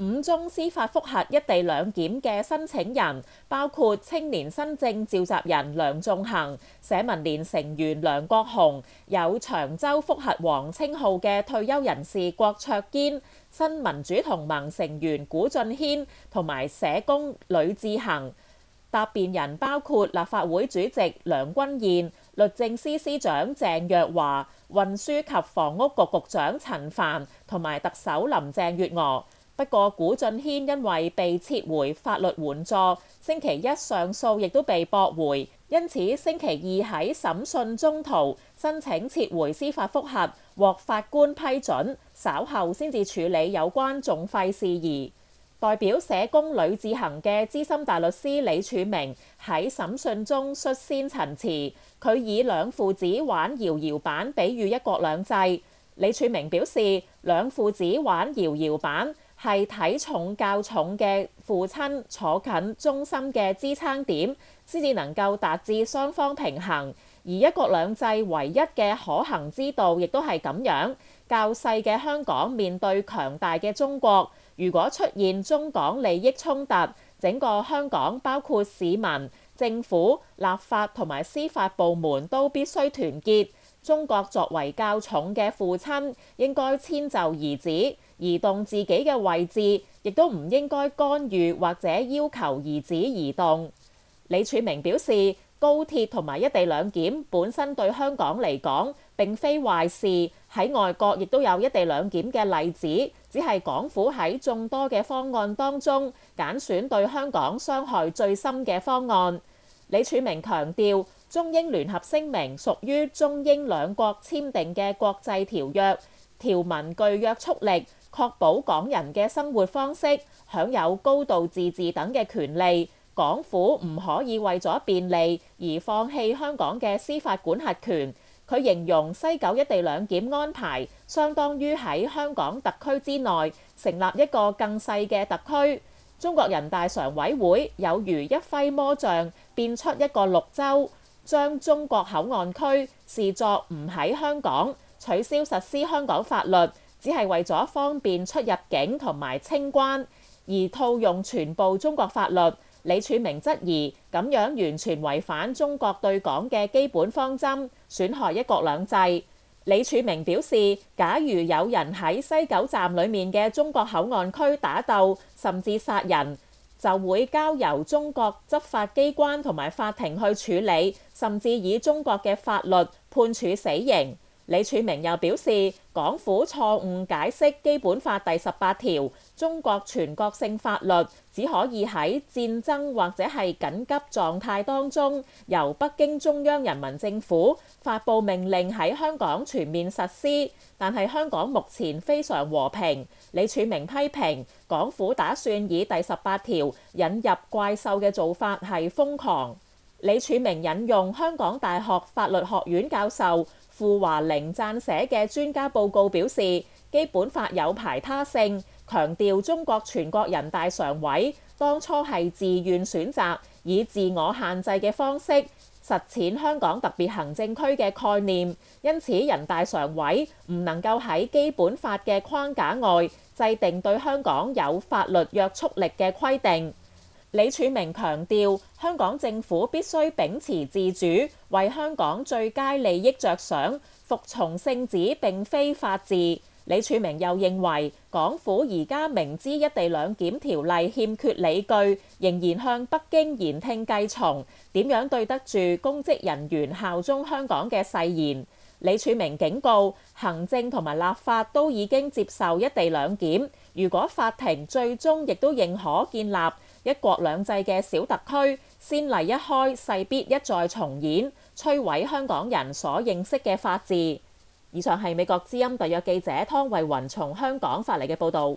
S10: 5宗司法覆核一地兩檢嘅申請人，包括青年新政召集人梁頌恆、社民連成員梁國雄，有長洲覆核王稱號嘅退休人士郭卓堅、新民主同盟成員古俊軒同埋社工呂志恒。答辯人包括立法會主席梁君彥、律政司司長鄭若驊、運輸及房屋局局長陳帆同埋特首林鄭月娥。不過，古俊軒因為被撤回法律援助，星期一上訴亦都被駁回，因此星期二喺審訊中途申請撤回司法覆核，獲法官批准，稍後先至處理有關訟費事宜。代表社工呂志恒嘅資深大律師李柱銘喺審訊中率先陳詞，佢以兩父子玩搖搖板比喻一國兩制。李柱銘表示，兩父子玩搖搖板係體重較重嘅父親坐近中心嘅支撐點，先至能夠達至雙方平衡。而一國兩制唯一嘅可行之道，亦都係咁樣。較細嘅香港面對強大嘅中國，如果出現中港利益衝突，整個香港包括市民、政府、立法同埋司法部門都必須團結。中國作為較重嘅父親，應該遷就兒子，移動自己嘅位置，亦都唔應該干預或者要求兒子移動。李柱銘表示，高鐵同埋一地兩檢本身對香港嚟講並非壞事，喺外國亦都有一地兩檢嘅例子，只係港府喺眾多嘅方案當中揀選對香港傷害最深嘅方案。李柱銘強調，中英聯合聲明屬於中英兩國簽訂嘅國際條約，條文具約束力，確保港人嘅生活方式、享有高度自治等嘅權利。港府唔可以為咗便利而放棄香港嘅司法管轄權。佢形容西九一地兩檢安排相當於喺香港特區之內成立一個更細嘅特區。中國人大常委會有如一揮魔杖變出一個綠洲，將中國口岸區視作唔喺香港，取消實施香港法律，只係為咗方便出入境同埋清關，而套用全部中國法律。李柱銘質疑咁樣完全違反中國對港嘅基本方針，損害一國兩制。李柱銘表示，假如有人喺西九站裡面嘅中國口岸區打鬥，甚至殺人，就會交由中國執法機關同埋法庭去處理，甚至以中國嘅法律判處死刑。李柱銘又表示，港府錯誤解釋基本法第18條，中國全國性法律只可以喺戰爭或者係緊急狀態當中，由北京中央人民政府發布命令喺香港全面實施。但係香港目前非常和平。李柱銘批評港府打算以第18條引入怪獸嘅做法係瘋狂。李柱銘引用香港大學法律學院教授傅華玲撰寫嘅專家報告表示，基本法有排他性，強調中國全國人大常委當初係自願選擇以自我限制嘅方式實踐香港特別行政區嘅概念，因此人大常委唔能夠喺基本法嘅框架外制定對香港有法律約束力嘅規定。李柱銘強調，香港政府必須秉持自主，為香港最佳利益着想，服從聖旨並非法治。李柱銘又認為，港府而家明知一地兩檢條例欠缺理據，仍然向北京言聽計從，點樣對得住公職人員效忠香港嘅誓言？李柱銘警告，行政同埋立法都已經接受一地兩檢，如果法庭最終亦都認可建立一國兩制嘅小特區，先例一開，勢必一再重演，摧毀香港人所認識嘅法治。以上係美國之音特約記者湯慧雲從香港發嚟嘅報導。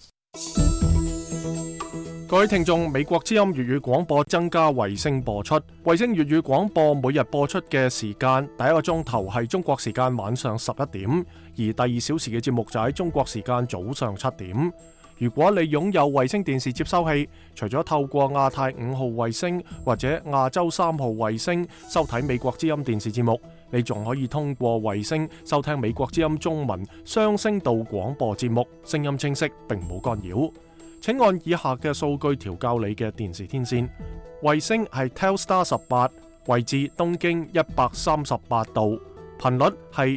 S3: 各位聽眾，美國之音粵語廣播增加衛星播出，衛星粵語廣播每日播出嘅時間，第一個鐘頭係中國時間晚上11點，而第2小時嘅節目就喺中國時間早上7點。如果你擁有衛星電視接收器，除咗透過亞太5號衛星或者亞洲3號衛星收睇美國之音電視節目，你仲可以通過衛星收聽美國之音中文雙聲道廣播節目，聲音清晰並冇干擾。 請按以下嘅數據調校你嘅電視天線。衛星係 Telstar 18，位置東經138度，頻率係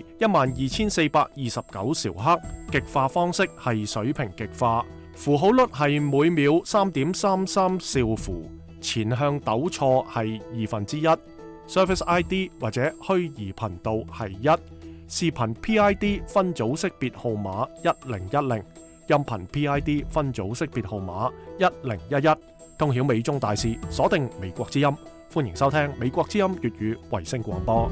S3: 12429兆赫，極化方式係水平極化，符號率係每秒3.33兆符，前向抖錯係1/2。Service ID 或者虛擬頻道係1，視頻 PID 分組識別號碼1010，音頻 PID 分組識別號碼1011。通曉美中大事，鎖定美國之音，歡迎收聽美國之音粵語衛星廣播。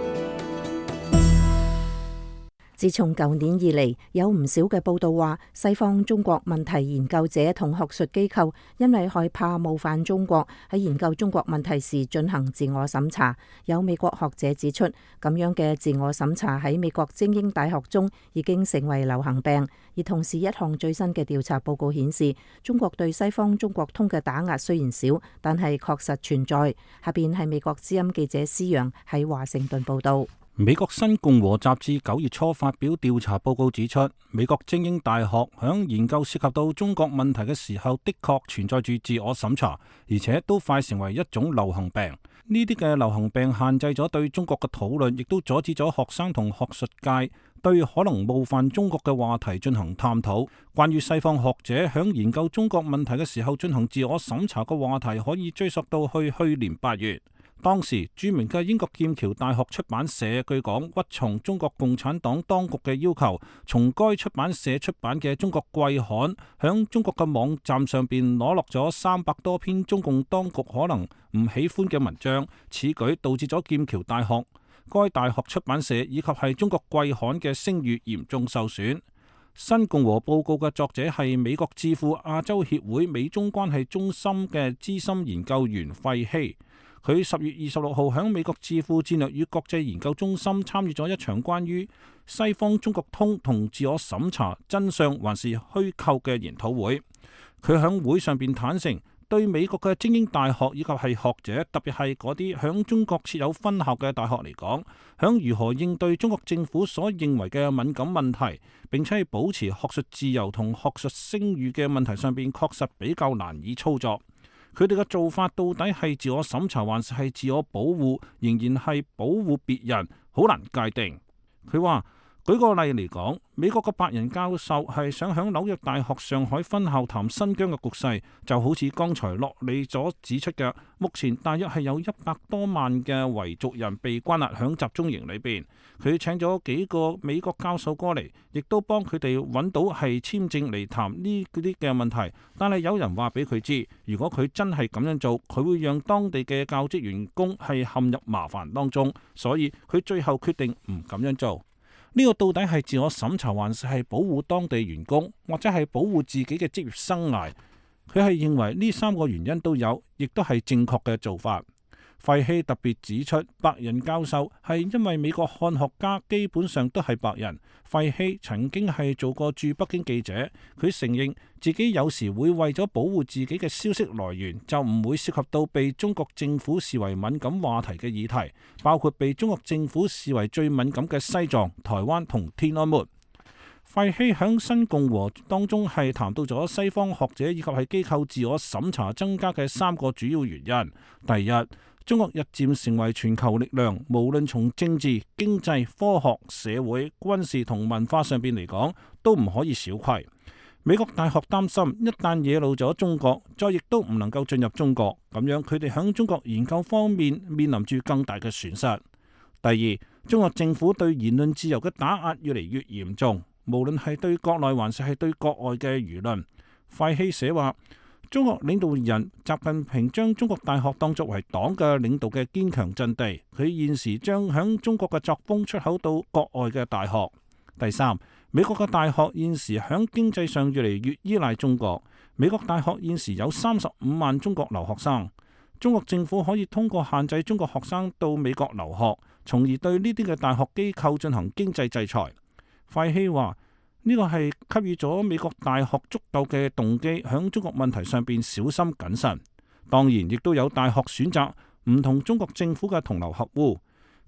S1: 自從舊年以嚟，有唔少嘅報道話，西方中國問題研究者同學術機構因為害怕冒犯中國，喺研究中國問題時進行自我審查。有美國學者指出，咁樣嘅自我審查喺美國精英大學中已經成為流行病。而同時，一項最新嘅調查報告顯示，中國對西方中國通嘅打壓雖然少，但係確實存在。下邊係美國之音記者施陽喺華盛頓報道。
S4: 美國新共和雜誌9月初發表調查報告指出，美國精英大學響研究涉及到中國問題嘅時候，的確存在住自我審查，而且都快成為一種流行病。呢啲嘅流行病限制咗對中國嘅討論，亦都阻止咗學生同學術界對可能冒犯中國嘅話題進行探討。關於西方學者響研究中國問題嘅時候進行自我審查嘅話題，可以追溯到去年8月。當時著名嘅英國劍橋大學出版社據講屈從中國共產黨當局嘅要求，從該出版社出版嘅中國季刊響中國嘅網站上邊攞落咗300多篇中共當局可能唔喜歡嘅文章。此舉導致咗劍橋大學、該大學出版社以及係中國季刊嘅聲譽嚴重受損。新共和報告嘅作者係美國智庫亞洲協會美中關係中心嘅資深研究員費希。佢10月26號喺美國智庫戰略與國際研究中心參與咗一場關於西方中國通同自我審查真相還是虛構嘅研討會。佢喺會上邊坦誠，對美國嘅精英大學以及係學者，特別係嗰啲響中國設有分校嘅大學嚟講，響如何應對中國政府所認為嘅敏感問題，並且係保持學術自由同學術聲譽嘅問題上邊，確實比較難以操作。佢哋嘅做法到底係自我審查還是係自我保護，仍然係保護別人，好難界定。佢話，舉個例嚟講，美國嘅白人教授係想響紐約大學上海分校談新疆嘅局勢，就好似剛才洛里所指出嘅，目前大約係有100多萬嘅維族人被關押響集中營裏邊。佢請咗幾個美國教授過嚟，亦都幫佢哋揾到係簽證嚟談呢啲嘅問題。但係有人話俾佢知，如果佢真係咁樣做，佢會讓當地嘅教職員工係陷入麻煩當中，所以佢最後決定唔咁樣做。呢個到底係自我審查，還是係保護當地員工，或者係保護自己嘅職業生涯？佢係認為呢3個原因都有，亦都係正確嘅做法。費希特別指出，白人教授係因為美國漢學家基本上都係白人。費希曾經係做過駐北京記者，佢承認自己有時會為咗保護自己嘅消息來源，就唔會涉及到被中國政府視為敏感話題嘅議題，包括被中國政府視為最敏感嘅西藏、台灣同天安門。費希響新共和當中係談到咗西方學者以及係機構自我審查增加嘅3個主要原因。第一，中國日漸成為全球力量，無論從政治、經濟、科學、社會、軍事同文化上邊嚟講，都唔可以小覷。美國大學擔心，一旦惹怒咗中國，再亦都唔能夠進入中國，咁樣佢哋響中國研究方面面臨住更大嘅損失。第二，中國政府對言論自由嘅打壓越嚟越嚴重，無論係對國內還是係對國外嘅輿論。費希寫話，中國領導人習近平將中國大學當作為黨嘅領導嘅堅強陣地，佢現時將響中國嘅作風出口到國外嘅大學。第三，美國嘅大學現時響經濟上越嚟越依賴中國。美國大學現時有35萬中國留學生，中國政府可以通過限制中國學生到美國留學，從而對呢啲嘅大學機構進行經濟制裁。費希話，呢個係給予咗美國大學足夠嘅動機，響中國問題上邊小心謹慎。當然，亦都有大學選擇唔同中國政府嘅同流合污。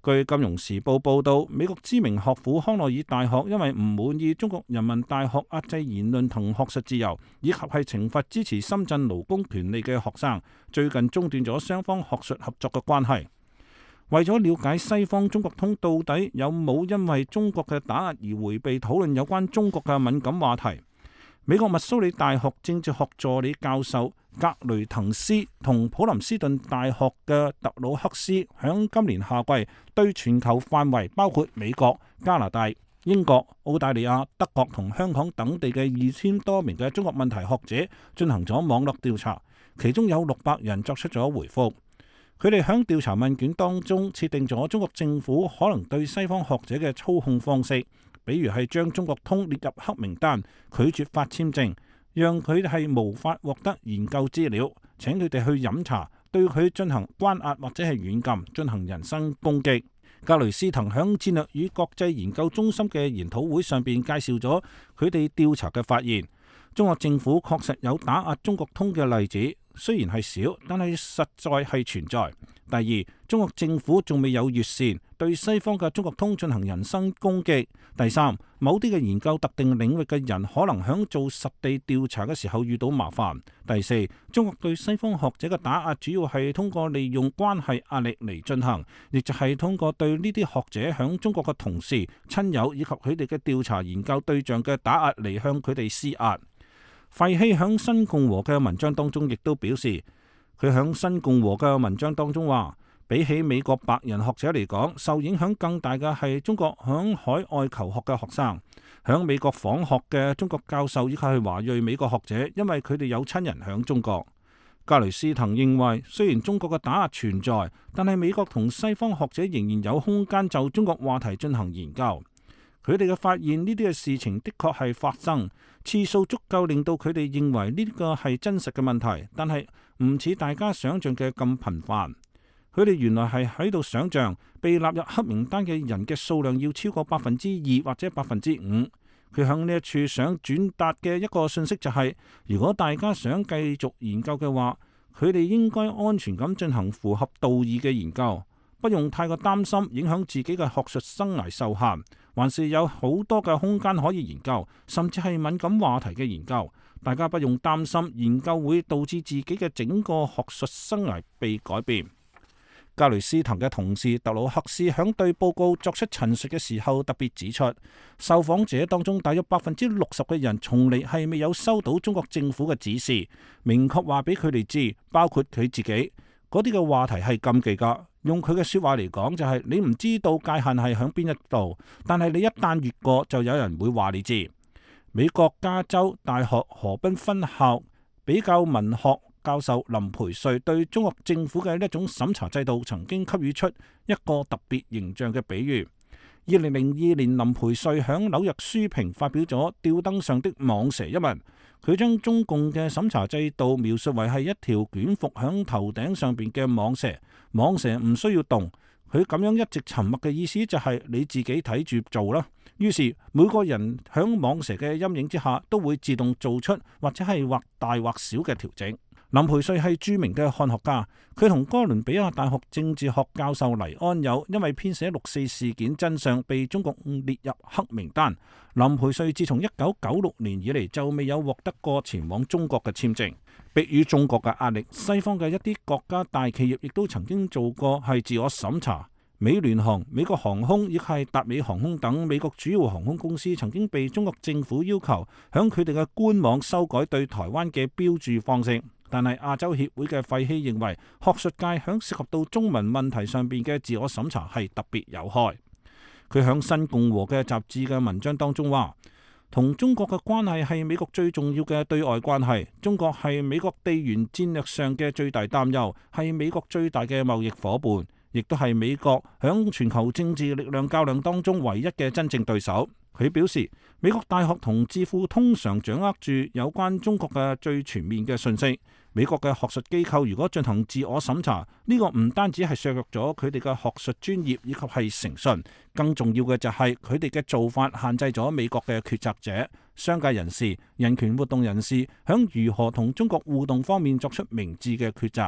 S4: 據《金融時報》報導，美國知名學府康奈爾大學因為唔滿意中國人民大學壓制言論同學術自由，以及係懲罰支持深圳勞工權利嘅學生，最近中斷咗雙方學術合作嘅關係。為咗了解西方中國通到底有冇因為中國嘅打壓而迴避討論有關中國嘅敏感話題，美國密蘇里大學政治學助理教授格雷滕斯同普林斯頓大學嘅特魯克斯響今年夏季對全球範圍包括美國、加拿大、英國、澳大利亞、德國同香港等地嘅2000多名嘅中國問題學者進行咗網絡調查，其中有600人作出咗回覆。佢哋響調查問卷當中設定咗中國政府可能對西方學者嘅操控方式，比如係將中國通列入黑名單、拒絕發簽證，讓佢哋係無法獲得研究資料，請佢哋去飲茶，對佢進行關押或者係軟禁，進行人身攻擊。格雷斯滕響戰略與國際研究中心嘅研討會上邊介紹咗佢哋調查嘅發現，中國政府確實有打壓中國通嘅例子，雖然係少，但係實在係存在。第二，中國政府仲未有越線對西方嘅中國通進行人身攻擊。第三，某啲嘅研究特定領域嘅人可能響做實地調查嘅時候遇到麻煩。第四，中國對西方學者嘅打壓主要係通過利用關係壓力嚟進行，亦就係通過對呢啲學者響中國嘅同事、親友以及佢哋嘅調查研究對象嘅打壓嚟向佢哋施壓。費希響新共和嘅文章當中亦都表示，佢響新共和嘅文章當中話，比起美國白人學者嚟講，受影響更大嘅係中國響海外求學嘅學生，響美國訪學嘅中國教授以及係華裔美國學者，因為佢哋有親人響中國。格雷斯滕認為，雖然中國嘅打壓存在，但係美國同西方學者仍然有空間就中國話題進行研究。佢哋嘅發現呢啲嘅事情的確係發生，次數足夠令到佢哋認為呢個係真實嘅問題，但係唔似大家想象嘅咁頻繁。佢哋原來係喺度想象被納入黑名單嘅人嘅數量要超過2%或者5%。佢響呢一處想轉達嘅一個信息就係，如果大家想繼續研究嘅話，佢哋應該安全咁進行符合道義嘅研究，不用太過擔心影響自己嘅學術生涯受限，還是有好多嘅空間可以研究，甚至係敏感話題嘅研究。大家不用擔心研究會導致自己嘅整個學術生涯被改變。格雷斯滕嘅同事特魯克斯響對報告作出陳述嘅時候特別指出，受訪者當中大約60%嘅人從嚟係未有收到中國政府嘅指示，明確話俾佢哋知，包括佢自己嗰啲嘅話題係禁忌㗎。用佢嘅說話嚟講就係，你唔知道界限係響邊一度，但係你一旦越過，就有人會話你知。美國加州大學河濱分校比較文學教授林培瑞對中國政府嘅呢一種審查制度曾經給予出一個特別形象嘅比喻。2002年，林培瑞響紐約書評發表咗吊燈上的蟒蛇一文，佢將中共嘅審查制度描述為係一條捲伏響頭頂上邊嘅蟒蛇，蟒蛇唔需要動，佢咁樣一直沉默嘅意思就係你自己睇住做啦。於是每個人響蟒蛇嘅陰影之下都會自動做出或者係或大或小嘅調整。林培瑞係著名嘅漢學家，佢同哥倫比亞大學政治學教授黎安友因為編寫6·4事件真相被中國列入黑名單。林培瑞自從1996年以嚟就未有獲得過前往中國嘅簽證。迫於中國嘅壓力，西方嘅一啲國家大企業亦都曾經做過係自我審查。美聯航、美國航空亦係達美航空等美國主要航空公司曾經被中國政府要求響佢哋嘅官網修改對台灣嘅標註方式。但係亞洲協會嘅費希認為，學術界響涉及到中文問題上邊嘅自我審查係特別有害。佢響新共和嘅雜誌嘅文章當中話，同中國嘅關係係美國最重要嘅對外關係，中國係美國地緣戰略上嘅最大擔憂，係美國最大嘅貿易夥伴，亦都係美國響全球政治力量較量當中唯一嘅真正對手。佢表示，美國大學同智庫通常掌握住有關中國嘅最全面嘅信息。美國嘅學術機構如果進行自我審查，呢個唔單止係削弱咗佢哋嘅學術專業以及係誠信，更重要嘅就係佢哋嘅做法限制咗美國嘅決策者、商界人士、人權活動人士響如何同中國互動方面作出明智嘅抉擇。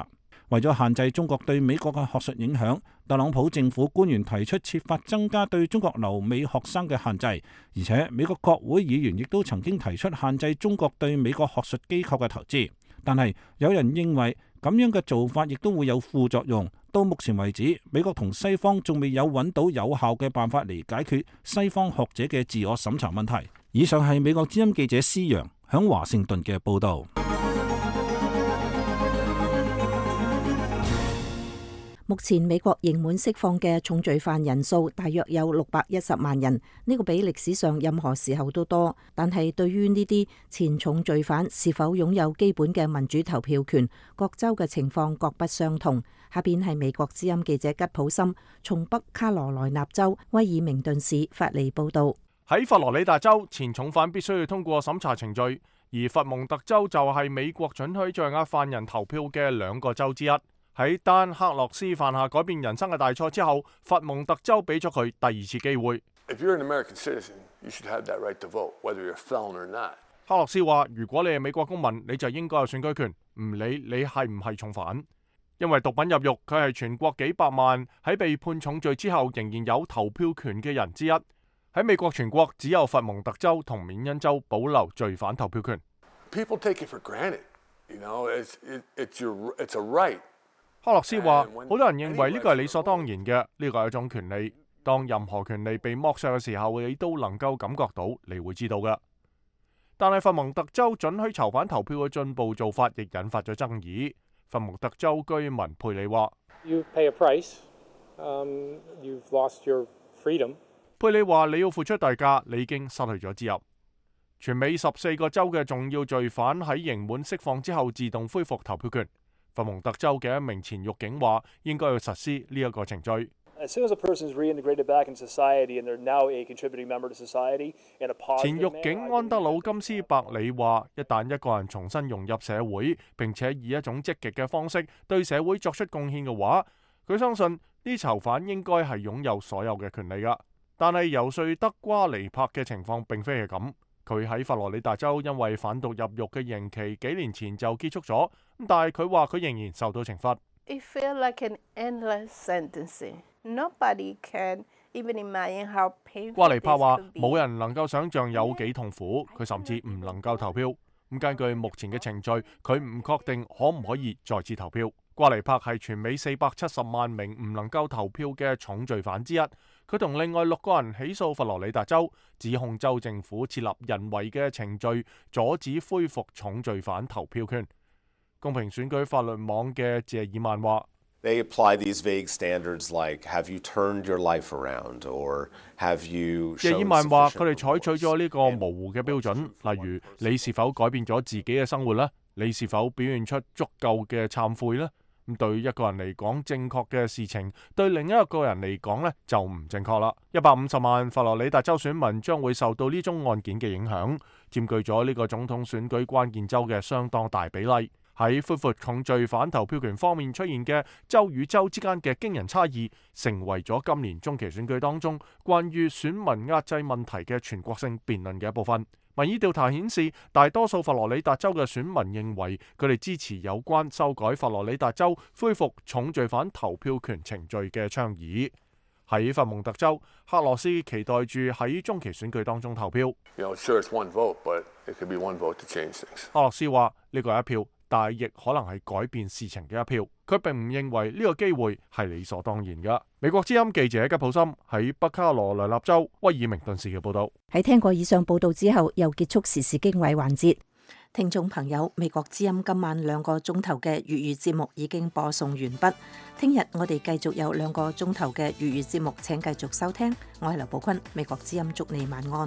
S4: 為咗限制中國對美國嘅學術影響，特朗普政府官員提出設法增加對中國留美學生嘅限制，而且美國國會議員亦都曾經提出限制中國對美國學術機構嘅投資。但係有人認為咁樣嘅做法亦都會有副作用。到目前為止，美國同西方仲未有揾到有效嘅辦法嚟解決西方學者嘅自我審查問題。以上係美國之音記者施陽響華盛頓嘅報導。
S1: 目前美國刑滿釋放嘅重罪犯人數大約有610萬人，呢個比歷史上任何時候都多。但係對於呢啲前重罪犯是否擁有基本嘅民主投票權，各州嘅情況各不相同。下邊係美國之音記者吉普森從北卡羅來納州威爾明頓市發嚟報道。
S3: 喺佛羅里達州，前重犯必須要通過審查程序，而佛蒙特州就係美國准許在押犯人投票嘅2個州之一。喺丹克洛斯犯下改變人生嘅大錯之後，佛蒙特州俾咗佢第2次機會。克洛斯話：如果你係美國公民，你就應該有選舉權，唔理你係唔係重犯。因為毒品入獄，佢係全國幾百萬喺被判重罪之後仍然有投票權嘅人之一。喺美國全國只有佛蒙特州同緬因州保留罪犯投票權。People take it for granted, you know, it's a right. 克洛斯話：好多人認為呢個係理所當然嘅，呢個係一種權利。當任何權利被剝削嘅時候，你都能夠感覺到，你會知道嘅。但係佛蒙特州准許囚犯投票嘅進步做法，亦引發咗爭議。佛蒙特州居民佩里話：佩里話你要付出代價，你已經失去咗自由。全美14個州嘅重要罪犯喺刑滿釋放之後自動恢復投票權。佛蒙特州嘅一名前獄警話：應該要實施呢一個程序。前獄警安德魯金斯伯里話：一旦一個人重新融入社會，並且以一種積極嘅方式對社會作出貢獻嘅話，佢相信呢囚犯應該係擁有所有嘅權利㗎。但係游說德瓜尼柏嘅情況並非係咁。佢喺佛羅里達州因為販毒入獄嘅刑期幾年前就結束咗，但係佢話佢仍然受到懲罰。瓜尼柏話：冇人能夠想像有幾痛苦，佢甚至唔能夠投票。咁根據目前嘅程序，佢唔確定可唔可以再次投票。瓜尼柏係全美470萬名唔能夠投票嘅重罪犯之一。佢同另外6個人起訴佛羅里達州，指控州政府設立人為嘅程序，阻止恢復重罪犯投票權。公平選舉法律網嘅謝爾曼話：
S12: They apply these vague standards like have you turned your life around or have you。謝爾曼話：佢哋採取咗呢個模糊嘅標準，例如你是否改變咗自己嘅生活呢？你是否表現出足夠嘅懺悔呢？咁對一個人嚟講正確嘅事情，對另一個人嚟講呢就唔正確啦。150萬佛羅里達州選民將會受到呢宗案件嘅影響，佔據咗呢個總統選舉關鍵州嘅相當大比例。喺恢復重罪犯投票權方面出現嘅州與州之間嘅驚人差異，成為咗今年中期選舉當中關於選民壓制問題嘅全國性辯論嘅一部分。民意調查顯示，大多數佛羅里達州嘅選民認為佢哋支持有關修改佛羅里達州恢復重罪犯投票權程序嘅倡議。喺佛蒙特州，克羅斯期待住喺中期選舉當中投票。克羅斯話：呢個係一票，但係亦可能係改變事情嘅一票。佢並唔認為呢個機會係理所當然嘅。美國之音記者吉普森喺北卡羅來納州威爾明頓市嘅報道。
S1: 喺聽過以上報道之後，又結束時事經緯環節。聽眾朋友，美國之音今晚2個鐘頭嘅粵語節目已經播送完畢。聽日我哋繼續有2個鐘頭嘅粵語節目，請繼續收聽。我係劉寶坤，美國之音祝你晚安。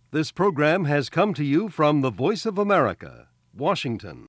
S13: This program has come to you from the Voice of America, Washington.